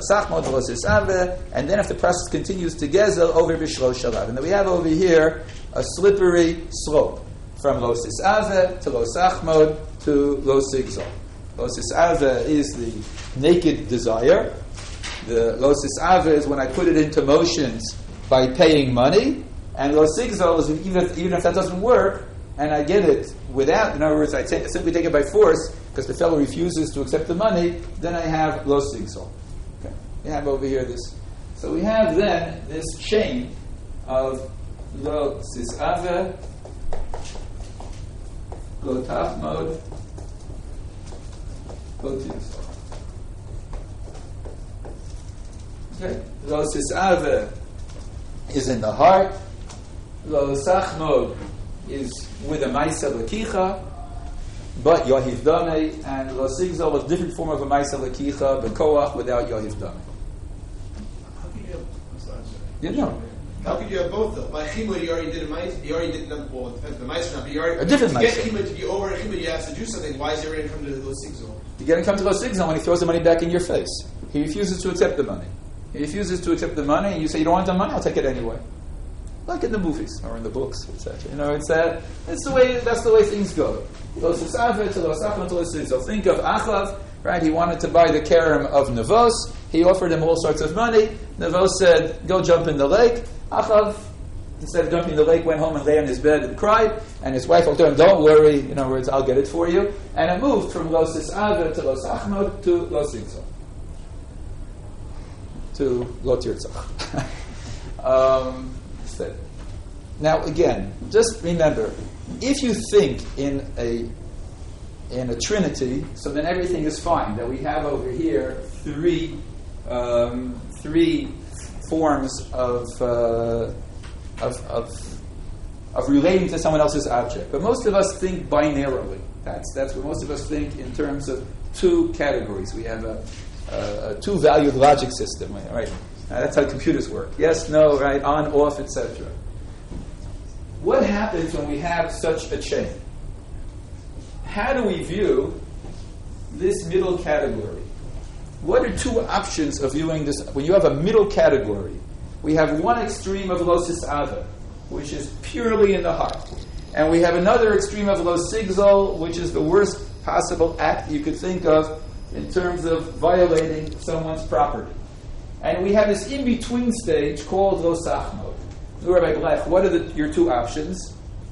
if the process continues to gezel over b'shlosh shalav, and then we have over here a slippery slope from lo sisave to lo sachmod to lo sigzol. Lo sisave is the naked desire. The lo sisave is when I put it into motions by paying money, and lo sigzol is even if, even if that doesn't work, and I get it without. In other words, I t- simply take it by force. Because the fellow refuses to accept the money, then I have lo sigzol. Okay, we have over here this. So we have then this chain of lo sisave, lo tachmod, lo tigzol. Okay, lo sisave is in the heart. Lo sachmod is with a ma'isa l'kicha. But Yahiv Dameh and Lo Sigzol was a different form of a Ma'isa L'kicha, but Koach without Yahiv Dameh. How could you have, I'm sorry, I'm sorry. You know. How could you have both though? By Chimud, you already did a Ma'isa, you already did the, well, it depends on the Ma'isa, but you already, a different to get Ma'isa. Chimud to be over Chimud, you have to do something. Why is he already come to Lo Sigzol? You're going to come to Lo Sigzol when he throws the money back in your face. He refuses to accept the money. He refuses to accept the money, and you say, you don't want the money, I'll take it anyway. Like in the movies or in the books, et cetera. You know, it's that. It's the way. That's the way things go. Lo sisave to lo sachmod to lo sigzol. Think of Achav, right? He wanted to buy the kerem of Nevos. He offered him all sorts of money. Nevos said, "Go jump in the lake." Achav, instead of jumping in the lake, went home and lay on his bed and cried. And his wife told him, "Don't worry. In other words, I'll get it for you." And it moved from lo sisave to lo sachmod to lo sigzol, to lo tirtzach. um, Now again, just remember, if you think in a in a trinity, so then everything is fine. That we have over here three um, three forms of, uh, of of of relating to someone else's object. But most of us think binarily. That's that's what most of us think in terms of two categories. We have a, a, a two-valued logic system, right? Uh, that's how computers work. Yes, no, right, on, off, et cetera. What happens when we have such a chain? How do we view this middle category? What are two options of viewing this? When you have a middle category, we have one extreme of lo sisave, which is purely in the heart. And we have another extreme of lo sigzol, which is the worst possible act you could think of in terms of violating someone's property. And we have this in-between stage called lo sachmod. Rabbi Blech, what are the, your two options?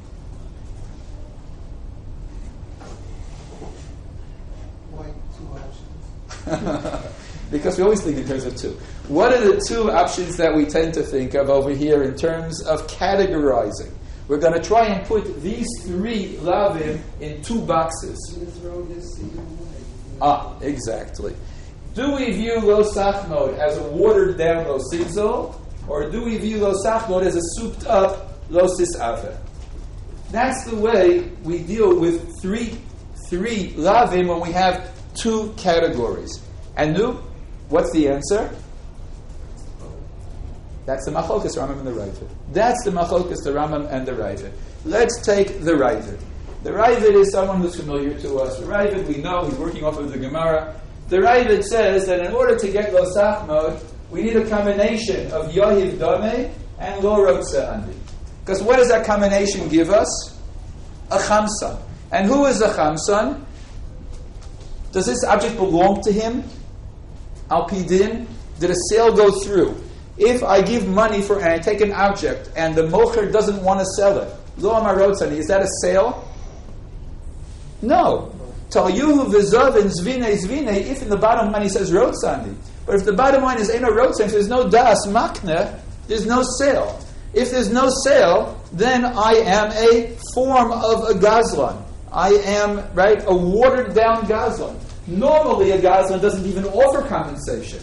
Why two options? Because we always think in terms of two. What are the two options that we tend to think of over here in terms of categorizing? We're going to try and put these three lavim in two boxes. You throw this either way. Ah, exactly. Do we view lo sachmod as a watered down lo sigzol? Or do we view lo sachmod as a souped up lo sisave? That's the way we deal with three three lavim when we have two categories. And nu, what's the answer? That's the Machokas Rambam and the Ravid. That's the Machokas, the Rambam and the Ravid. Let's take the Ravid. The Ravid is someone who's familiar to us. The Ravid, we know, he's working off of the Gemara. The Ravid says that in order to get lo sachmod, we need a combination of Yahiv Dameh and Lo Rotza Andi. Because what does that combination give us? A Chamsan. And who is a Chamsan? Does this object belong to him? Al Pi Din? Did a sale go through? If I give money for and I take an object and the mocher doesn't want to sell it, Lo Amar Rotza Andi, is that a sale? No. Talyuhu v'zav and zvine zvine, if in the bottom line he says Rotza Andi. But if the bottom line is Eino Rotza, if there's no das makne, there's no sale. If there's no sale, then I am a form of a gazlan. I am, right, a watered down gazlan. Normally a gazlan doesn't even offer compensation.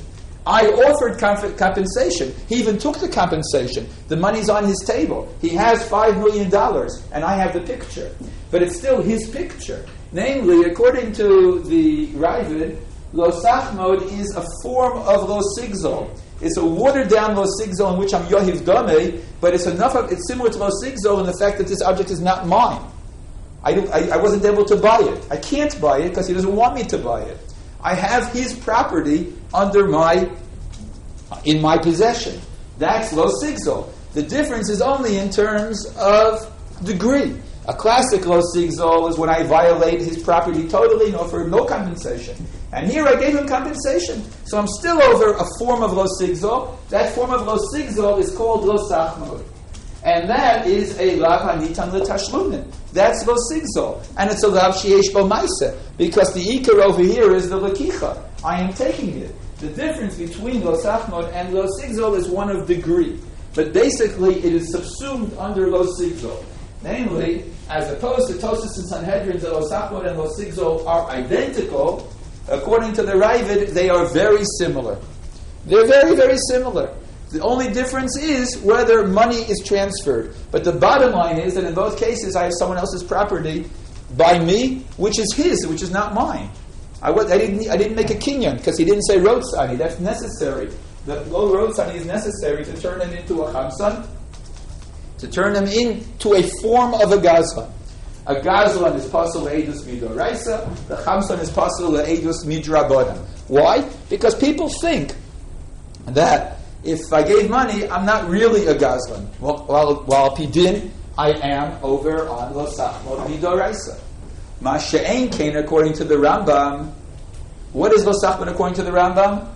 I offered comp- compensation. He even took the compensation. The money's on his table. He has five million dollars, and I have the picture. But it's still his picture. Namely, according to the Ravid, Lo Sachmod is a form of Lo Sigzol. It's a watered-down Lo Sigzol in which I'm Yohiv Dameh, but it's enough of, it's similar to Lo Sigzol in the fact that this object is not mine. I, don't, I, I wasn't able to buy it. I can't buy it because he doesn't want me to buy it. I have his property under my, in my possession. That's Lo Sigzol. The difference is only in terms of degree. A classic Lo Sigzol is when I violate his property totally and offer no compensation. And here I gave him compensation. So I'm still over a form of Lo Sigzol. That form of Lo Sigzol is called Lo Sachmod. And that is a Lav Hanitan L'Tashlumin. That's Lo Sigzol. And it's a Lav Sheyesh Bo Maaseh. Because the Ikar over here is the Lakicha. I am taking it. The difference between Lo Sachmod and Lo Sigzol is one of degree. But basically it is subsumed under Lo Sigzol. Namely, as opposed to Tosfos and Sanhedrin, that Lo Sachmod and Lo Sigzol are identical, according to the Ravid, they are very similar. They're very, very similar. The only difference is whether money is transferred. But the bottom line is that in both cases, I have someone else's property by me, which is his, which is not mine. I, was, I didn't. I didn't make a kinyan because he didn't say rotzani. That's necessary. The low rotzani is necessary to turn him into a chamsan, to turn him into a form of a gazlan. A gazlan is pasul le'edus midoraisa. The chamsan is pasul le'edus midrabanan. Why? Because people think that if I gave money, I'm not really a gazlan. Well, while, while pidin, I am over on lo sachmod midoraisa. Ma she'ein kain, according to the Rambam. What is lo sachmod according to the Rambam?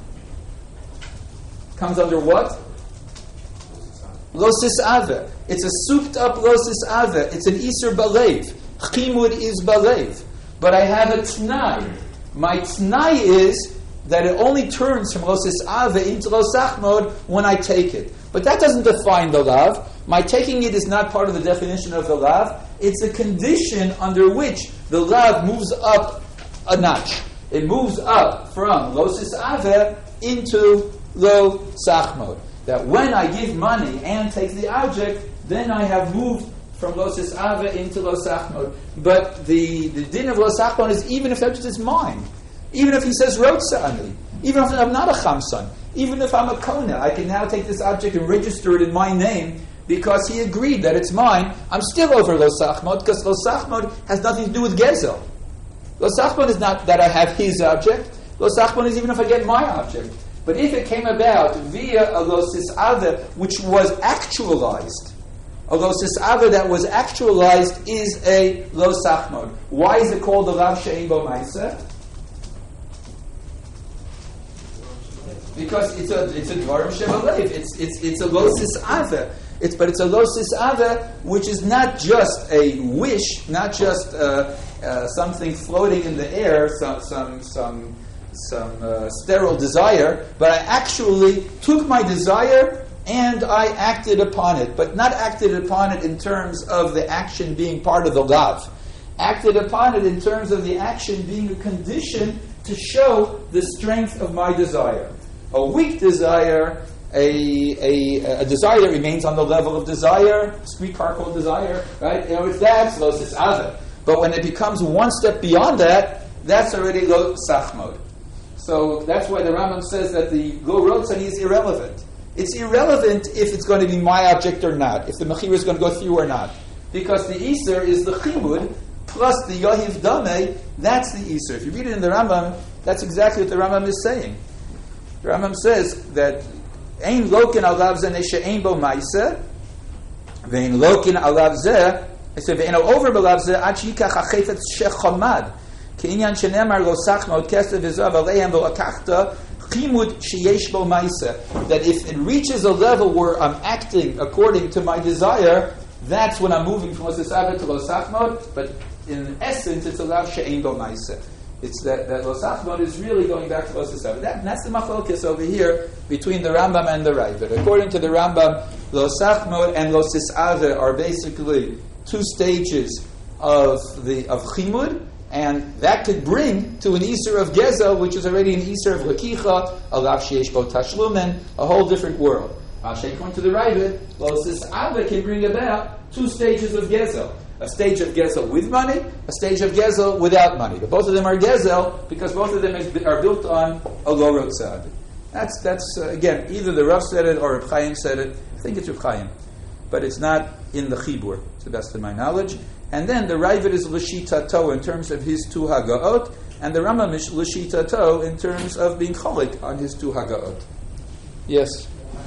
Comes under what? Lo sis'aveh. It's a souped up lo sis'aveh. It's an iser balev. Chimud is balev. But I have a t'nai. My t'nai is that it only turns from lo sis'aveh into lo sachmod when I take it. But that doesn't define the lav. My taking it is not part of the definition of the lav. It's a condition under which the lav moves up a notch. It moves up from lo sis'aveh into lo sachmod. That when I give money and take the object, then I have moved from lo sis'aveh into lo sachmod. But the, the din of lo sachmod is even if the object is mine. Even if he says rotzani. Even if I'm not a chamsan. Even if I'm a kona, I can now take this object and register it in my name because he agreed that it's mine. I'm still over lo sachmod because lo sachmod has nothing to do with gezel. Lo sachmod is not that I have his object. Lo sachmod is even if I get my object. But if it came about via a lo sis'aveh which was actualized, a lo sis'aveh that was actualized is a lo sachmod. Why is it called a lav she'ein bo ma'aseh? Because it's a it's a dvarim shebalev. It's it's it's a lo sis'aveh. It's but it's a lo sis'aveh which is not just a wish, not just uh, uh, something floating in the air, some some some. some uh, sterile desire, but I actually took my desire and I acted upon it, but not acted upon it in terms of the action being part of the lav. Acted upon it in terms of the action being a condition to show the strength of my desire. A weak desire, a, a, a desire that remains on the level of desire, streetcar called desire, right? You know, it's that, lo sis'aveh. But when it becomes one step beyond that, that's already lo sachmod. So that's why the Rambam says that the lo rotzani is irrelevant. It's irrelevant if it's going to be my object or not, if the mechira is going to go through or not. Because the Iser is the chimud plus the yohiv dameh, that's the Iser. If you read it in the Rambam, that's exactly what the Rambam is saying. The Rambam says that ein lokin alav zeh neshe ein bo ma'aseh, ve'ein lokin alav zeh, it says ve'ein over b'alav zeh ad sheyikach ha'chefetz shechamad. K'inyan shenemar lo sachmod kesef v'zav aleihem v'lakachta chimud sheyesh bo ma'aseh. That if it reaches a level where I'm acting according to my desire, that's when I'm moving from lo sis'aveh to lo sachmod. But in essence, it's a lav she'ein bo ma'aseh. It's that, that lo sachmod is really going back to lo sis'aveh. That, that's the machlokes over here between the Rambam and the Ravid. According to the Rambam, lo sachmod and lo sis'aveh are basically two stages of the of chimud, And that could bring to an Isser of Gezel, which is already an Isser of Lakicha, Alav Sheish Bo Tashlumen, a whole different world. Hashem, according to the Ravid, Losis Ava can bring about two stages of Gezel. A stage of Gezel with money, a stage of Gezel without money. But both of them are Gezel because both of them is, are built on a Lo Rotzah. That's, that's uh, again, either the Rav said it or Reb Chaim said it. I think it's Reb Chaim. But it's not in the Chibur, to the best of my knowledge. And then the Ravid is L'shitato in terms of his two Hagaot, and the Rambam is L'shitato in terms of being Cholik on his two Hagaot. Yes?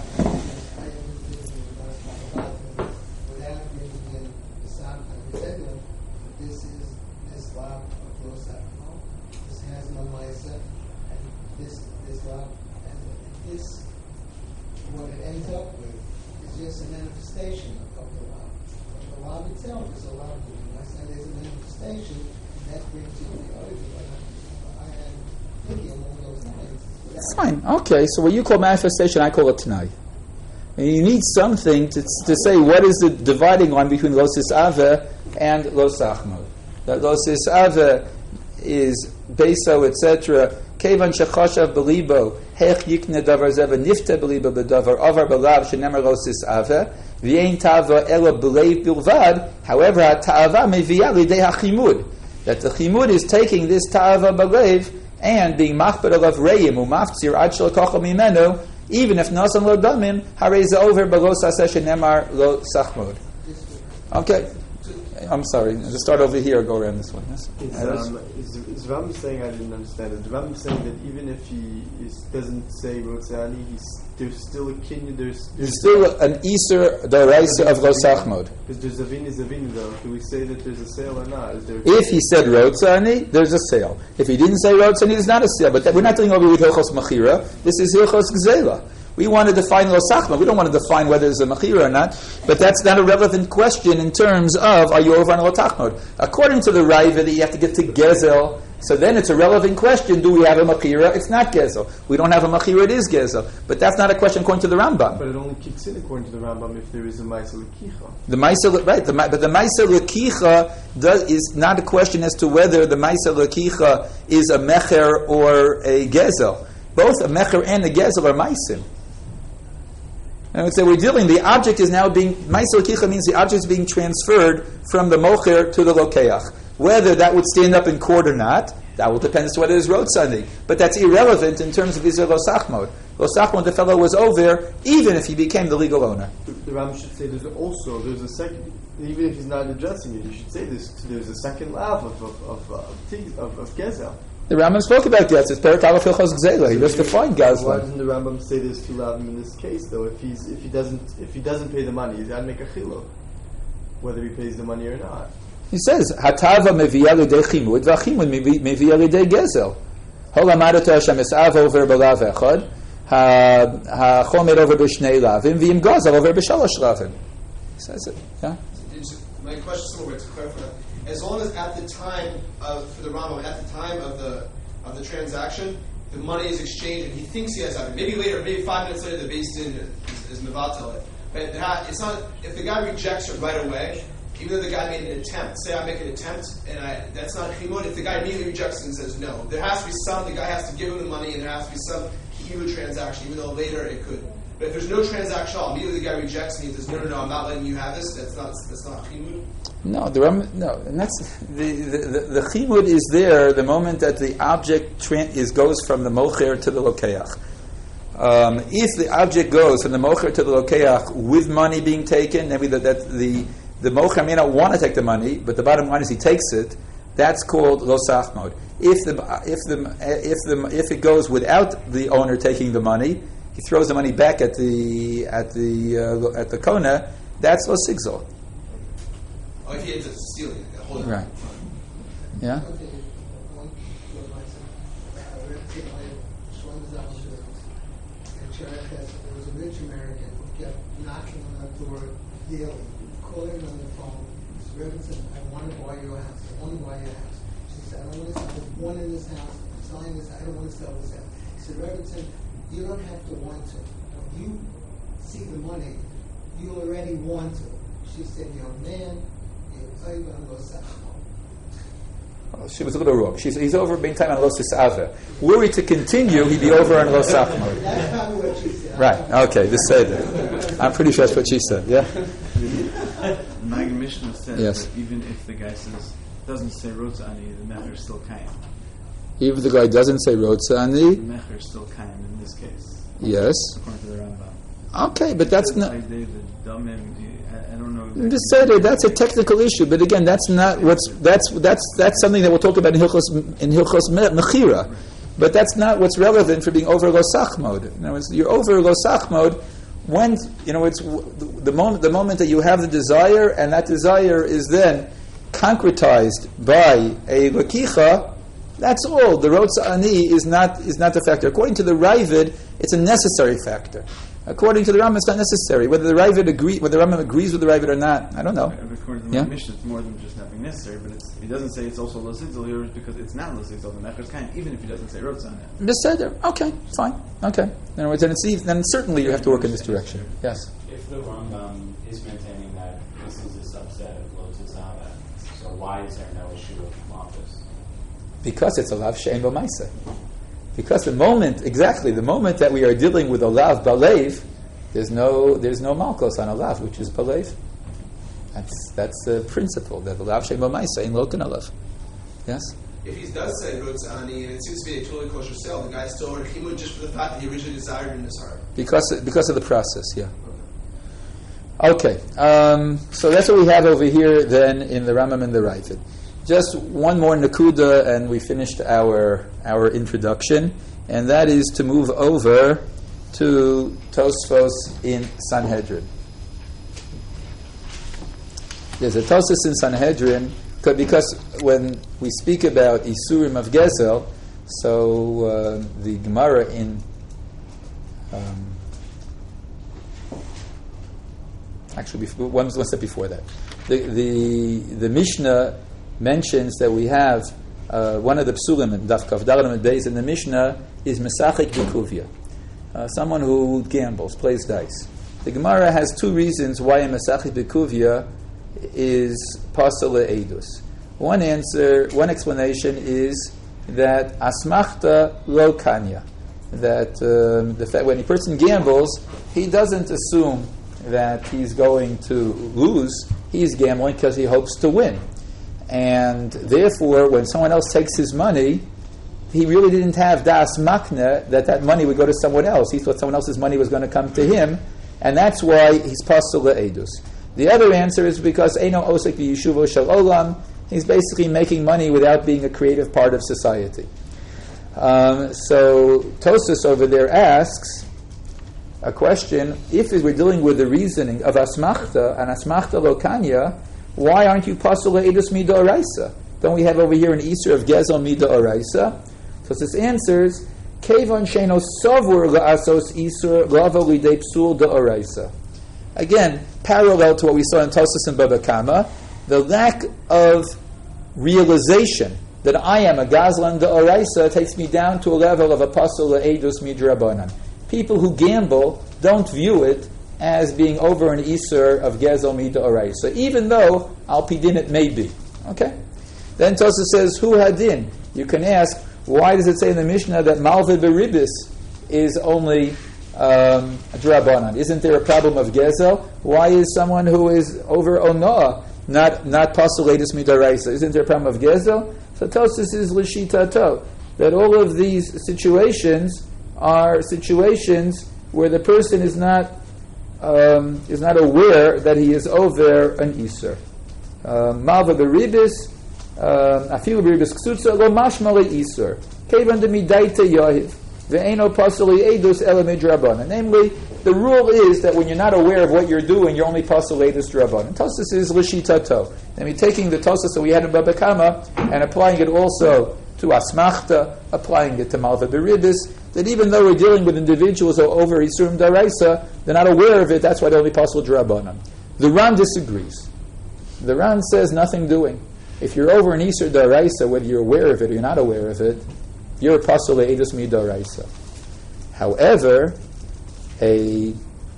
Fine. Okay, so what you call manifestation, I call it Tanai. And you need something to, to say what is the dividing line between Losis Ave and Los Achmod. That Losis Ave is Beso, et cetera. Kevan shechashav belibo hech yikne davar zeva nifte belibo bedavar avar belav shenemer Losis Ave v'yein tava ela belev bilvad. However, ta'ava meviyah lidei hachimud. That the chimud is taking this ta'ava belev and being machbet of reim umaftzir ad shel kocha mimenu, even if nasan lo damim, harei ze over below saseh shenemar lo sachmod. Okay, I'm sorry. Just start over here. Go around this one. Yes. Is, um, is, is Rambam saying, I didn't understand it, Rambam saying that even if he is, doesn't say Rotzani, he's there's still a kinyan, there's, there's there's still an Iser Daraisa of Los Achmod. Because there's Zavini Zavini though. Do we say that there's a sale or not? Is there If he said Rotzani, there's a sale. If he didn't say Rotzani, there's not a sale. But that, we're not doing over with Hilchos Machira. This is Hilchos Gzela. We want to define Los Achmod. We don't want to define whether there's a Machira or not. But that's not a relevant question in terms of are you over on Los Achmod. According to the Raiva, that you have to get to Gezel. So then it's a relevant question, do we have a Machira? It's not Gezel. We don't have a Machira, it is Gezel. But that's not a question according to the Rambam. But it only kicks in according to the Rambam if there is a Maisa L'kicha. The Maisa, right, the, but the Maisa L'kicha does, is not a question as to whether the Maisa L'kicha is a Mecher or a Gezel. Both a Mecher and a Gezel are Maisim. And I would say we're dealing, the object is now being, Maisa L'kicha means the object is being transferred from the Mocher to the Lokeach. Whether that would stand up in court or not, that will depend as to whether it is road Sunday. But that's irrelevant in terms of Izer Los Achmod. Los Achmod, the fellow was over, even if he became the legal owner. The, the Ram should say there's also, there's a second, even if he's not addressing it, he should say this, there's a second lav of of of, uh, of, tig, of, of Gezel. The Rambam spoke about Gezel. It's Perak Aleph Hilchos Gzela. He just defined Gezel. Why doesn't the Rambam say there's two lavim in this case though? If he's if he doesn't if he doesn't pay the money, he's got to make a chiluk, whether he pays the money or not. He says, "Hatava meviyah lidei chimud, v'achimud meviyah lidei gezel. Hol amadat Hashem esav over b'lav echad, ha'chomer over b'shnei lavim, v'im gazel over b'shalosh lavim." He says it. Yeah. It's, my question is somewhere to clarify that. As long as at the time of for the Rambam, at the time of the of the transaction, the money is exchanged, and he thinks he has that. Maybe later, maybe five minutes later, the beis din is, is mevatel it. But it ha, it's not. If the guy rejects it right away. Even though the guy made an attempt, say I make an attempt, and I, that's not chimud. If the guy immediately rejects it and says no, there has to be some. The guy has to give him the money, and there has to be some kilu transaction, even though later it could. But if there's no transaction at all, immediately the guy rejects and he says no, no, no, I'm not letting you have this. That's not. That's not chimud. No, the no, and that's the the, the, the chimud is there the moment that the object tra- is goes from the mocher to the lokeach. Um, if the object goes from the mocher to the lokeach with money being taken, maybe that, that the The mocher may not want to take the money, but the bottom line is he takes it. That's called Los Achmod. If the if the if the if it goes without the owner taking the money, he throws the money back at the at the uh, at the kona. That's Los Sigzol. Oh, if he ends up stealing it, hold it. Right. Yeah. There was a rich American who kept knocking on our door daily. Calling on the phone. Mister Robinson, I want to buy your house. I want to buy your house. She said, I don't want to sell. There's one in this house. I'm selling this. I don't want to sell this house. He said, Robinson, you don't have to want to. When you see the money, you already want to. She said, young man, you're She was a little wrong. She's, he's over being time on Lo Sisava. Were we to continue, he'd be over on Lo Sachmod. That's probably what she said. Right, okay, this said it. I'm pretty sure that's what she said, yeah? Mag Mishnah says Yes. that even if the guy says doesn't say Rotzani, the mecher is still kaim. Even if the guy doesn't say The Rotzani, mecher is still kaim in this case, yes. according to the Rambam. Okay, but that's It's not... like David, Damim, I, I don't know. The Seder, that's a technical issue, but again, that's not what's that's that's that's something that we'll talk about in Hilchos in Hilchos Mechira, but that's not what's relevant for being over Lo Sachmod. In other words, you're over Lo Sachmod when you know it's w- the moment the moment that you have the desire, and that desire is then concretized by a Lakicha. That's all. The Rotza Ani is not is not the factor. According to the Ravid, it's a necessary factor. According to the Rambam, it's not necessary. Whether the Ravid agree, whether the Rambam agrees with the Ravid or not, I don't know. According to the Yeah? Mishnah, it's more than just having necessary, but it's, he doesn't say it's also Lo Zitzel here because it's not Lo Zitzel. The mecher is kaim, even if he doesn't say Rotzani. The Seder. Okay, fine. Okay. In other words, then, it's, even- then certainly you have to work in this direction. Yes. If the Rambam is maintaining that this is a subset of Lo Zizava, so why is there no issue of Malchus? Because it's a lav she'en bo ma'aseh. Because the moment, exactly, the moment that we are dealing with a lav balev, there's no there's no malchus on a lav, which is balev. That's that's the principle that the lav she'en bo ma'aseh in lokan alav. Yes. If he does say Rotzani and it seems to be a totally kosher sale, the guy's still in chimud just for the fact that he originally desired it in his heart. Because because of the process, yeah. Okay, um, so that's what we have over here then in the Rambam and the Ravid. Just one more nakuda, and we finished our our introduction, and that is to move over to Tosfos in Sanhedrin. There's a Tosfos in Sanhedrin c- because when we speak about Isurim of Gezel, so uh, the Gemara in um, actually before, one, one step before that, the the the Mishnah mentions that we have uh, one of the psulim in Daf Kaf Dalet Amud Beis in the Mishnah is Mesachik B'Kuvia, uh, someone who gambles, plays dice. The Gemara has two reasons why a Mesachik B'Kuvia is Pasal Le'edus. One answer, one explanation is that Asmachta Lo Kanya, that um, the fact when a person gambles, he doesn't assume that he's going to lose. He's gambling because he hopes to win. And therefore, when someone else takes his money, he really didn't have das makna that that money would go to someone else. He thought someone else's money was going to come to him, and that's why he's pasul le'edus. The other answer is because eino osek b'yeshuvo shel olam. He's basically making money without being a creative part of society. Um, so Tosfos over there asks a question: if we're dealing with the reasoning of asmachta and asmachta lokanya, why aren't you pasul le'edus mida oraisa? Don't we have over here an Isur of Gezel mida oraisa? So this answers Kevon sheno savur la'asos Isur lavo lidei psul da oraisa. Again, parallel to what we saw in Tosfos and Baba Kama, the lack of realization that I am a Gazlan da oraisa takes me down to a level of a pasul le'edus midrabanan. People who gamble don't view it as being over an Isur of Gezel Mida Oraisa, even though Al Pidin it may be. Okay? Then Tosfos says, Hu Hadin. You can ask, why does it say in the Mishnah that Malve Beribis is only um, Drabanan? Isn't there a problem of Gezel? Why is someone who is over Onoah not not Pasul Le'edus Mida Oraisa? Isn't there a problem of Gezel? So Tosfos is L'shitato, that all of these situations are situations where the person is not Um, is not aware that he is over an Isur. Malva beribis, afilu beribis ksutza lo mashma le Isur. Kevan de midaita yahiv ve'eno pasuli edus ela midrabanan. Namely, the rule is that when you're not aware of what you're doing, you're only pasul edus drabanan. Tosfos is l'shitato. I mean, taking the Tosfos that we had in Baba Kama and applying it also to asmachta, applying it to malva beribis, that even though we're dealing with individuals who are over Isurim Daraisa, they're not aware of it, that's why they're only possible Drabanan. The Ran disagrees. The Ran says nothing doing. If you're over an Isur Daraisa, whether you're aware of it or you're not aware of it, you're a Pasul Le'edus Mi Daraisa. However, a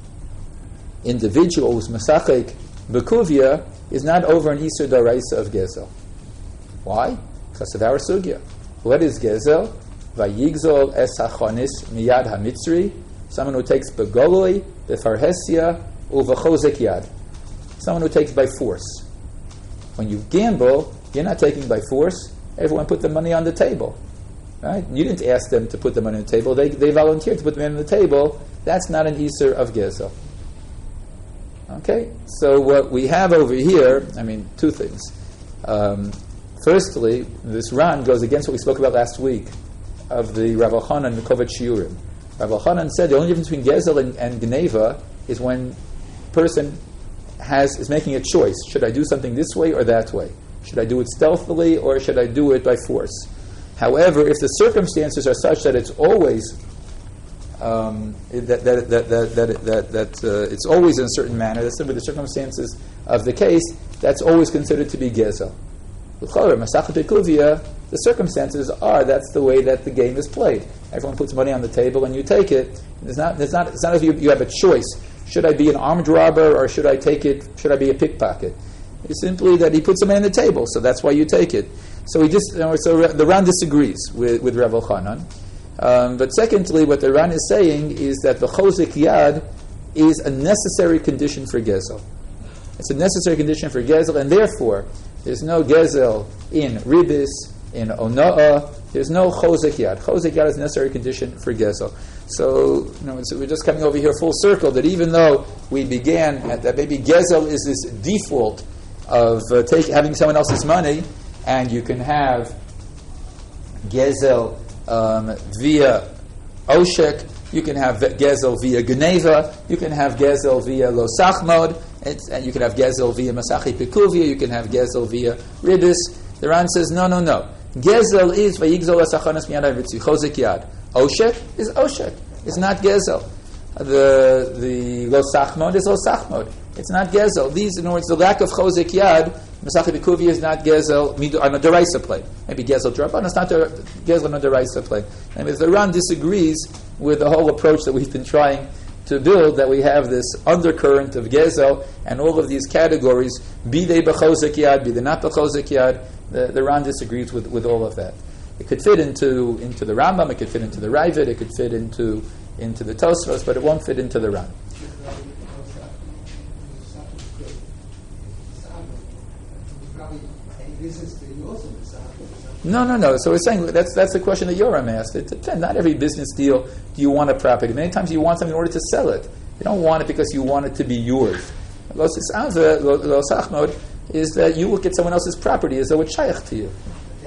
individual who's Masachek Bekuvia is not over an Isur Daraisa of Gezel. Why? because of our sugya. What is gezel? Vayigzol es hachonis miyad hamitzri. Someone who takes begoloi, befarhesia, uvachozek yad. Someone who takes by force. When you gamble, you're not taking by force. Everyone put the money on the table. Right? You didn't ask them to put the money on the table. They, they volunteered to put the money on the table. That's not an Isur of Gezel. Okay? So what we have over here, I mean, two things. Um, firstly, this Ran goes against what we spoke about last week of the Rav Elchanan and Kovet Shiurim. Rav Elchanan said the only difference between Gezel and, and Geneva is when a person has is making a choice. Should I do something this way or that way? Should I do it stealthily or should I do it by force? However, if the circumstances are such that it's always um, that that that that that, that, that uh, it's always in a certain manner, that's simply the circumstances of the case, that's always considered to be gezel. The circumstances are that's the way that the game is played. Everyone puts money on the table and you take it. It's not. It's not. It's not as if you, you have a choice. Should I be an armed robber or should I take it? Should I be a pickpocket? It's simply that he puts money on the table, so that's why you take it. So he just. So the Ran disagrees with with Rav Elchanan. Um, but secondly, what the Ran is saying is that the chozik yad is a necessary condition for gezel. It's a necessary condition for gezel, and therefore there's no gezel in ribis, in ona'ah. There's no chozik yad. Chozik yad is a necessary condition for gezel. So, you know, so we're just coming over here full circle. That even though we began at that, maybe gezel is this default of uh, take, having someone else's money, and you can have gezel um, via oshek. You can have gezel via geneva. You can have gezel via lo sachmod. And you can have gezel via masachi pikuvia. You can have gezel via ribis. The Ran says no, no, no. Gezel is vayigzol asachanas miyad havitzi chozik yad. Oshek is oshek. It's not gezel. The the lo sachmod is lo sachmod. It's not gezel. These, in other words, the lack of chozik yad, masachi pikuvia is not gezel on a deraisa plane. Maybe gezel drapan. It's not der, gezel on a deraisa plane. And if the Ran disagrees with the whole approach that we've been trying to build, that we have this undercurrent of gezel and all of these categories, be they b'chozik yad, be they not b'chozik yad, the, the Ran disagrees with, with all of that. It could fit into into the Rambam, it could fit into the Ravid, it could fit into into the Tosfos, but it won't fit into the Ran. No, no, no. So we're saying that's that's the question that Yoram asked. It depends. Not every business deal do you want a property. Many times you want something in order to sell it. You don't want it because you want it to be yours. Lo sachmod is that you look at someone else's property as though it's shaykh to you.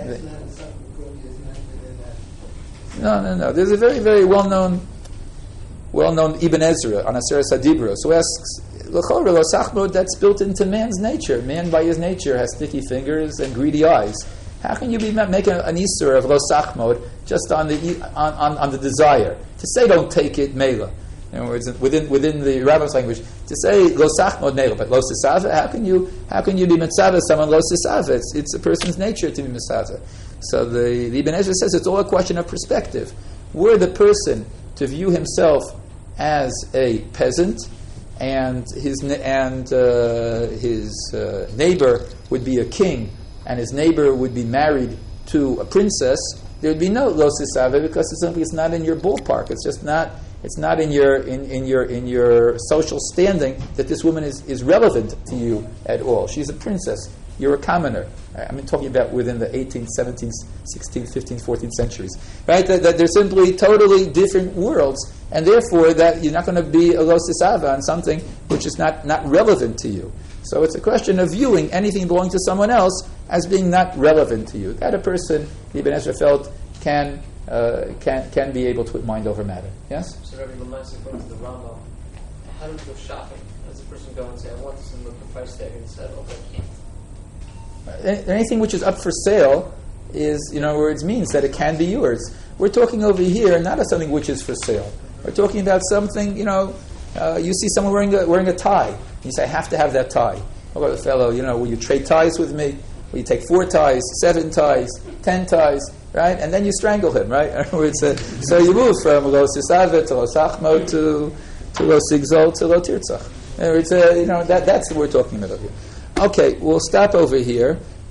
No, no, no. There's a very, very well-known, well-known Ibn Ezra on Aseret Hadibros who asks, "L'chol lo sachmod, that's built into man's nature. Man, by his nature, has sticky fingers and greedy eyes. How can you be making an Isur of lo sachmod just on the on, on, on the desire to say don't take it mela? In other words, within within the Rabbin's language, to say lo sachmod mela, but lo sisava. How can you how can you be mitzvah someone lo sisava? It's it's a person's nature to be mitzvah. So the, the Ibn Ezra says it's all a question of perspective. Were the person to view himself as a peasant, and his and uh, his uh, neighbor would be a king, and his neighbor would be married to a princess, there would be no lo sisave because it's simply it's not in your ballpark. It's just not. It's not in your in, in your in your social standing that this woman is, is relevant to you at all. She's a princess. You're a commoner. I'm talking about within the eighteenth, seventeenth, sixteenth, fifteenth, fourteenth centuries, right? That, that they're simply totally different worlds, and therefore that you're not going to be a lo sisava on something which is not, not relevant to you. So it's a question of viewing anything belonging to someone else as being not relevant to you. That a person, Ibn Ezra felt, can uh, can can be able to put mind over matter. Yes? So Rabbi Lamaisa, going to the Rambam, how do we go shopping? How does a person go and say, I want this, and look at the price tag and say, okay, I can't? Anything which is up for sale is, in other words, means that it can be yours. We're talking over here not of something which is for sale. We're talking about something, you know, uh, you see someone wearing a, wearing a tie. You say, I have to have that tie. Or the fellow, you know, will you trade ties with me? Will you take four ties, seven ties, ten ties, right? And then you strangle him, right? uh, so you move from lo sisave to lo sachmo to to lo sigzol to lo tirtzach. It's, uh, you know, that, that's what we're talking about here. Okay, we'll stop over here.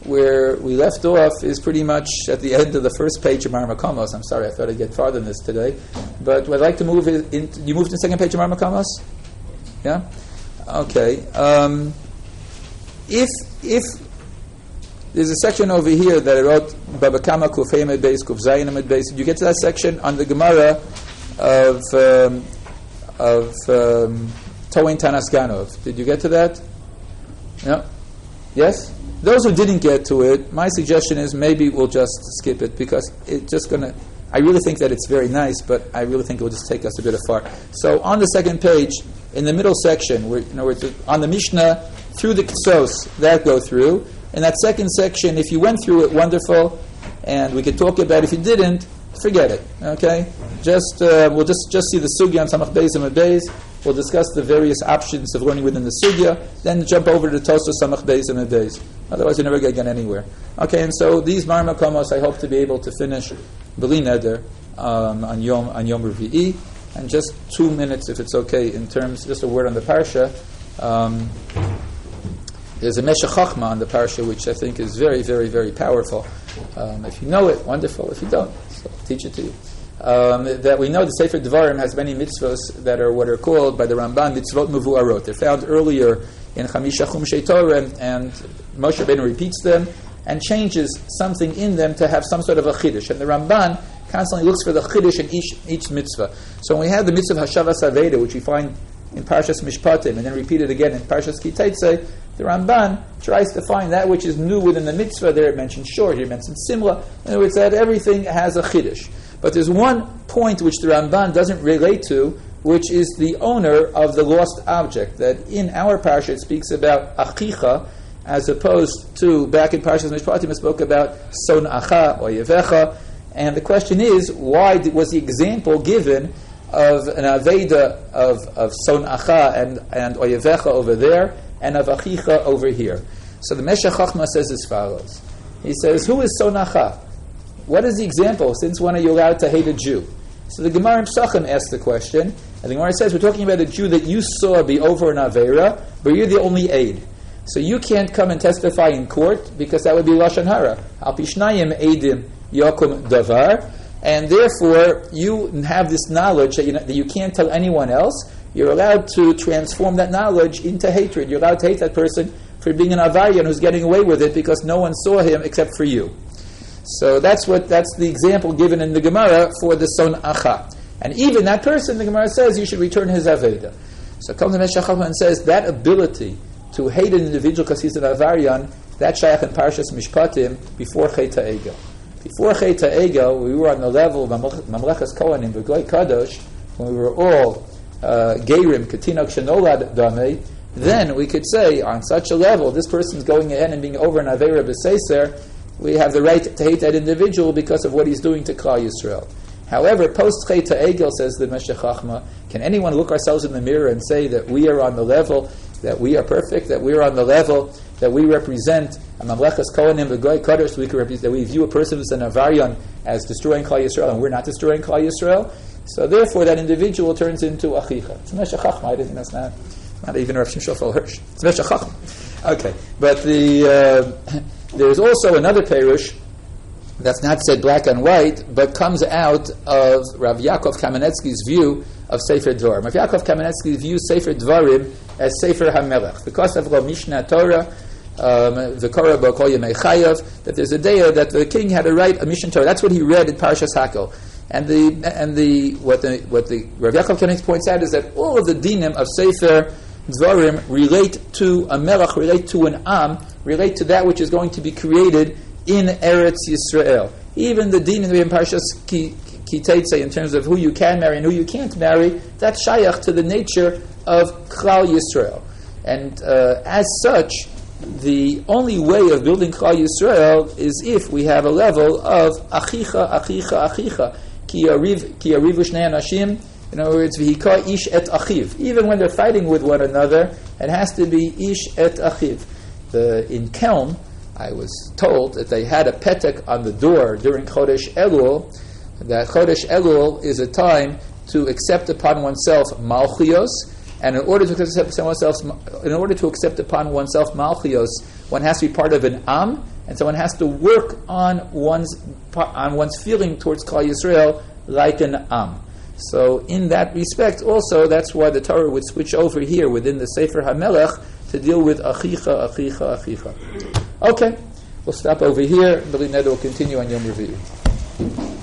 where we left off is pretty much at the end of the first page of Marmakomos. I'm sorry, I thought I'd get farther than this today. But I'd like to move it in. You moved to the second page of Marmakomos? Yeah? Okay. Um, if if there's a section over here that I wrote, Baba Kama Kufay Med Beis, Kuf Zayin Med Beis. Did you get to that section on the Gemara of um, of um, Toin Tanas Ganov? Did you get to that? No? Yes? Those who didn't get to it, my suggestion is maybe we'll just skip it because it's just going to, I really think that it's very nice, but I really think it will just take us a bit afar. So on the second page, in the middle section, where, you know, where on the Mishnah, through the Ksos, that go through. In that second section, if you went through it, wonderful, and we could talk about it. If you didn't, forget it, okay? Just, uh, we'll just, just see the Sugya on Samach Beis and Beis. We'll discuss the various options of learning within the Sugya, then jump over to the Tosfos Samach Beis and Beis. Otherwise, you're never going to get anywhere. Okay, and so these Marmakomos, I hope to be able to finish B'li Neder um, on Yom on Yom Revi'i, and just two minutes, if it's okay, in terms, just a word on the Parsha. Um, there's a Meshech Chochma on the Parsha, which I think is very, very, very powerful. Um, if you know it, wonderful. If you don't, so I'll teach it to you. Um, that we know the Sefer Devarim has many mitzvos that are what are called by the Ramban mitzvot mevuarot. They're found earlier in Chamisha Chumshei Torah, and Moshe Rabbeinu repeats them and changes something in them to have some sort of a chiddush. And the Ramban constantly looks for the chiddush in each each mitzvah. So when we have the mitzvah Hashavas Aveda, which we find in Parshas Mishpatim and then repeated again in Parshas Kiteitzei, the Ramban tries to find that which is new within the mitzvah. There it mentions shor, here it mentions simla. In other words, that everything has a chiddush. But there's one point which the Ramban doesn't relate to, which is the owner of the lost object. That in our parsha it speaks about achicha, as opposed to back in Parshas Mishpatim it spoke about son acha or yevecha. And the question is, why did, was the example given of an aveda of, of son acha and and oyevecha over there, and of achicha over here? So the Meshech Chochma says as follows. He says, who is son acha? What is the example? Since when are you allowed to hate a Jew? So the Gemara in Pesachim asks the question, and the Gemara says, we're talking about a Jew that you saw be over an Aveira, but you're the only aid. So you can't come and testify in court, because that would be Lashon Hara. Al Pishnayim Eidim Yakum Davar, and therefore you have this knowledge that you, that you can't tell anyone else. You're allowed to transform that knowledge into hatred. You're allowed to hate that person for being an Avarian who's getting away with it because no one saw him except for you. So that's what that's the example given in the Gemara for the son acha. And even that person, the Gemara says, you should return his aveda. So comes the Meshech Chochma and says that ability to hate an individual because he's an avarian, that's shaykh in Parshas Mishpatim before Chet HaEgel. Before Chet HaEgel, we were on the level of Mamlechas Kohanim, B'Goy Kadosh, when we were all uh, Geirim, Ketinok Shenolad Damei. Then we could say, on such a level, this person's going ahead and being over an Aveira B'Seiser, we have the right to hate that individual because of what he's doing to Klal Yisrael. However, post Chet HaEgel, says the Meshech Chochma, can anyone look ourselves in the mirror and say that we are on the level, that we are perfect, that we are on the level, that we represent a Mamlechas Kohanim, the Goy Kadosh, we can represent, that we view a person who's an Avarian as destroying Klal Yisrael, and we're not destroying Klal Yisrael? So therefore, that individual turns into Achicha. It's Meshech Chochma. I didn't. That's not not even Rav Shimshon Shofel Hirsch. It's Meshech Chochma. Okay, but the. Uh, There's also another perush that's not said black and white, but comes out of Rav Yaakov Kamenetsky's view of Sefer Dvarim. Rav Yaakov Kamenetsky views Sefer Dvarim as Sefer HaMelech. Because of the Mishnah Torah, the Korah B'Kol Yemei Chayav, that there's a day that the king had to write a Mishnah Torah. That's what he read in Parshas Hakel. And the and the what the what the Rav Yaakov Kamenetsky points out is that all of the dinim of Sefer Dvarim relate to a melech, relate to an am, relate to that which is going to be created in Eretz Yisrael. Even the din in Parshas Ki Kiteitzei, in terms of who you can marry and who you can't marry, that's shayach to the nature of Klal Yisrael. And uh, as such, the only way of building Klal Yisrael is if we have a level of achicha, achicha, achicha, ki yariv, ki yarivu shnei anashim. In other words, v'hika ish et achiv. Even when they're fighting with one another, it has to be ish et achiv. The, in Kelm, I was told that they had a petek on the door during Chodesh Elul, that Chodesh Elul is a time to accept upon oneself malchios, and in order to accept oneself, in order to accept upon oneself malchios, one has to be part of an am, And so one has to work on one's on one's feeling towards Klal Yisrael like an Am. So in that respect also, that's why the Torah would switch over here within the Sefer HaMelech to deal with Achicha, Achicha, Achicha. Okay, we'll stop over here. B'li Neder will continue on Yom Revi'u.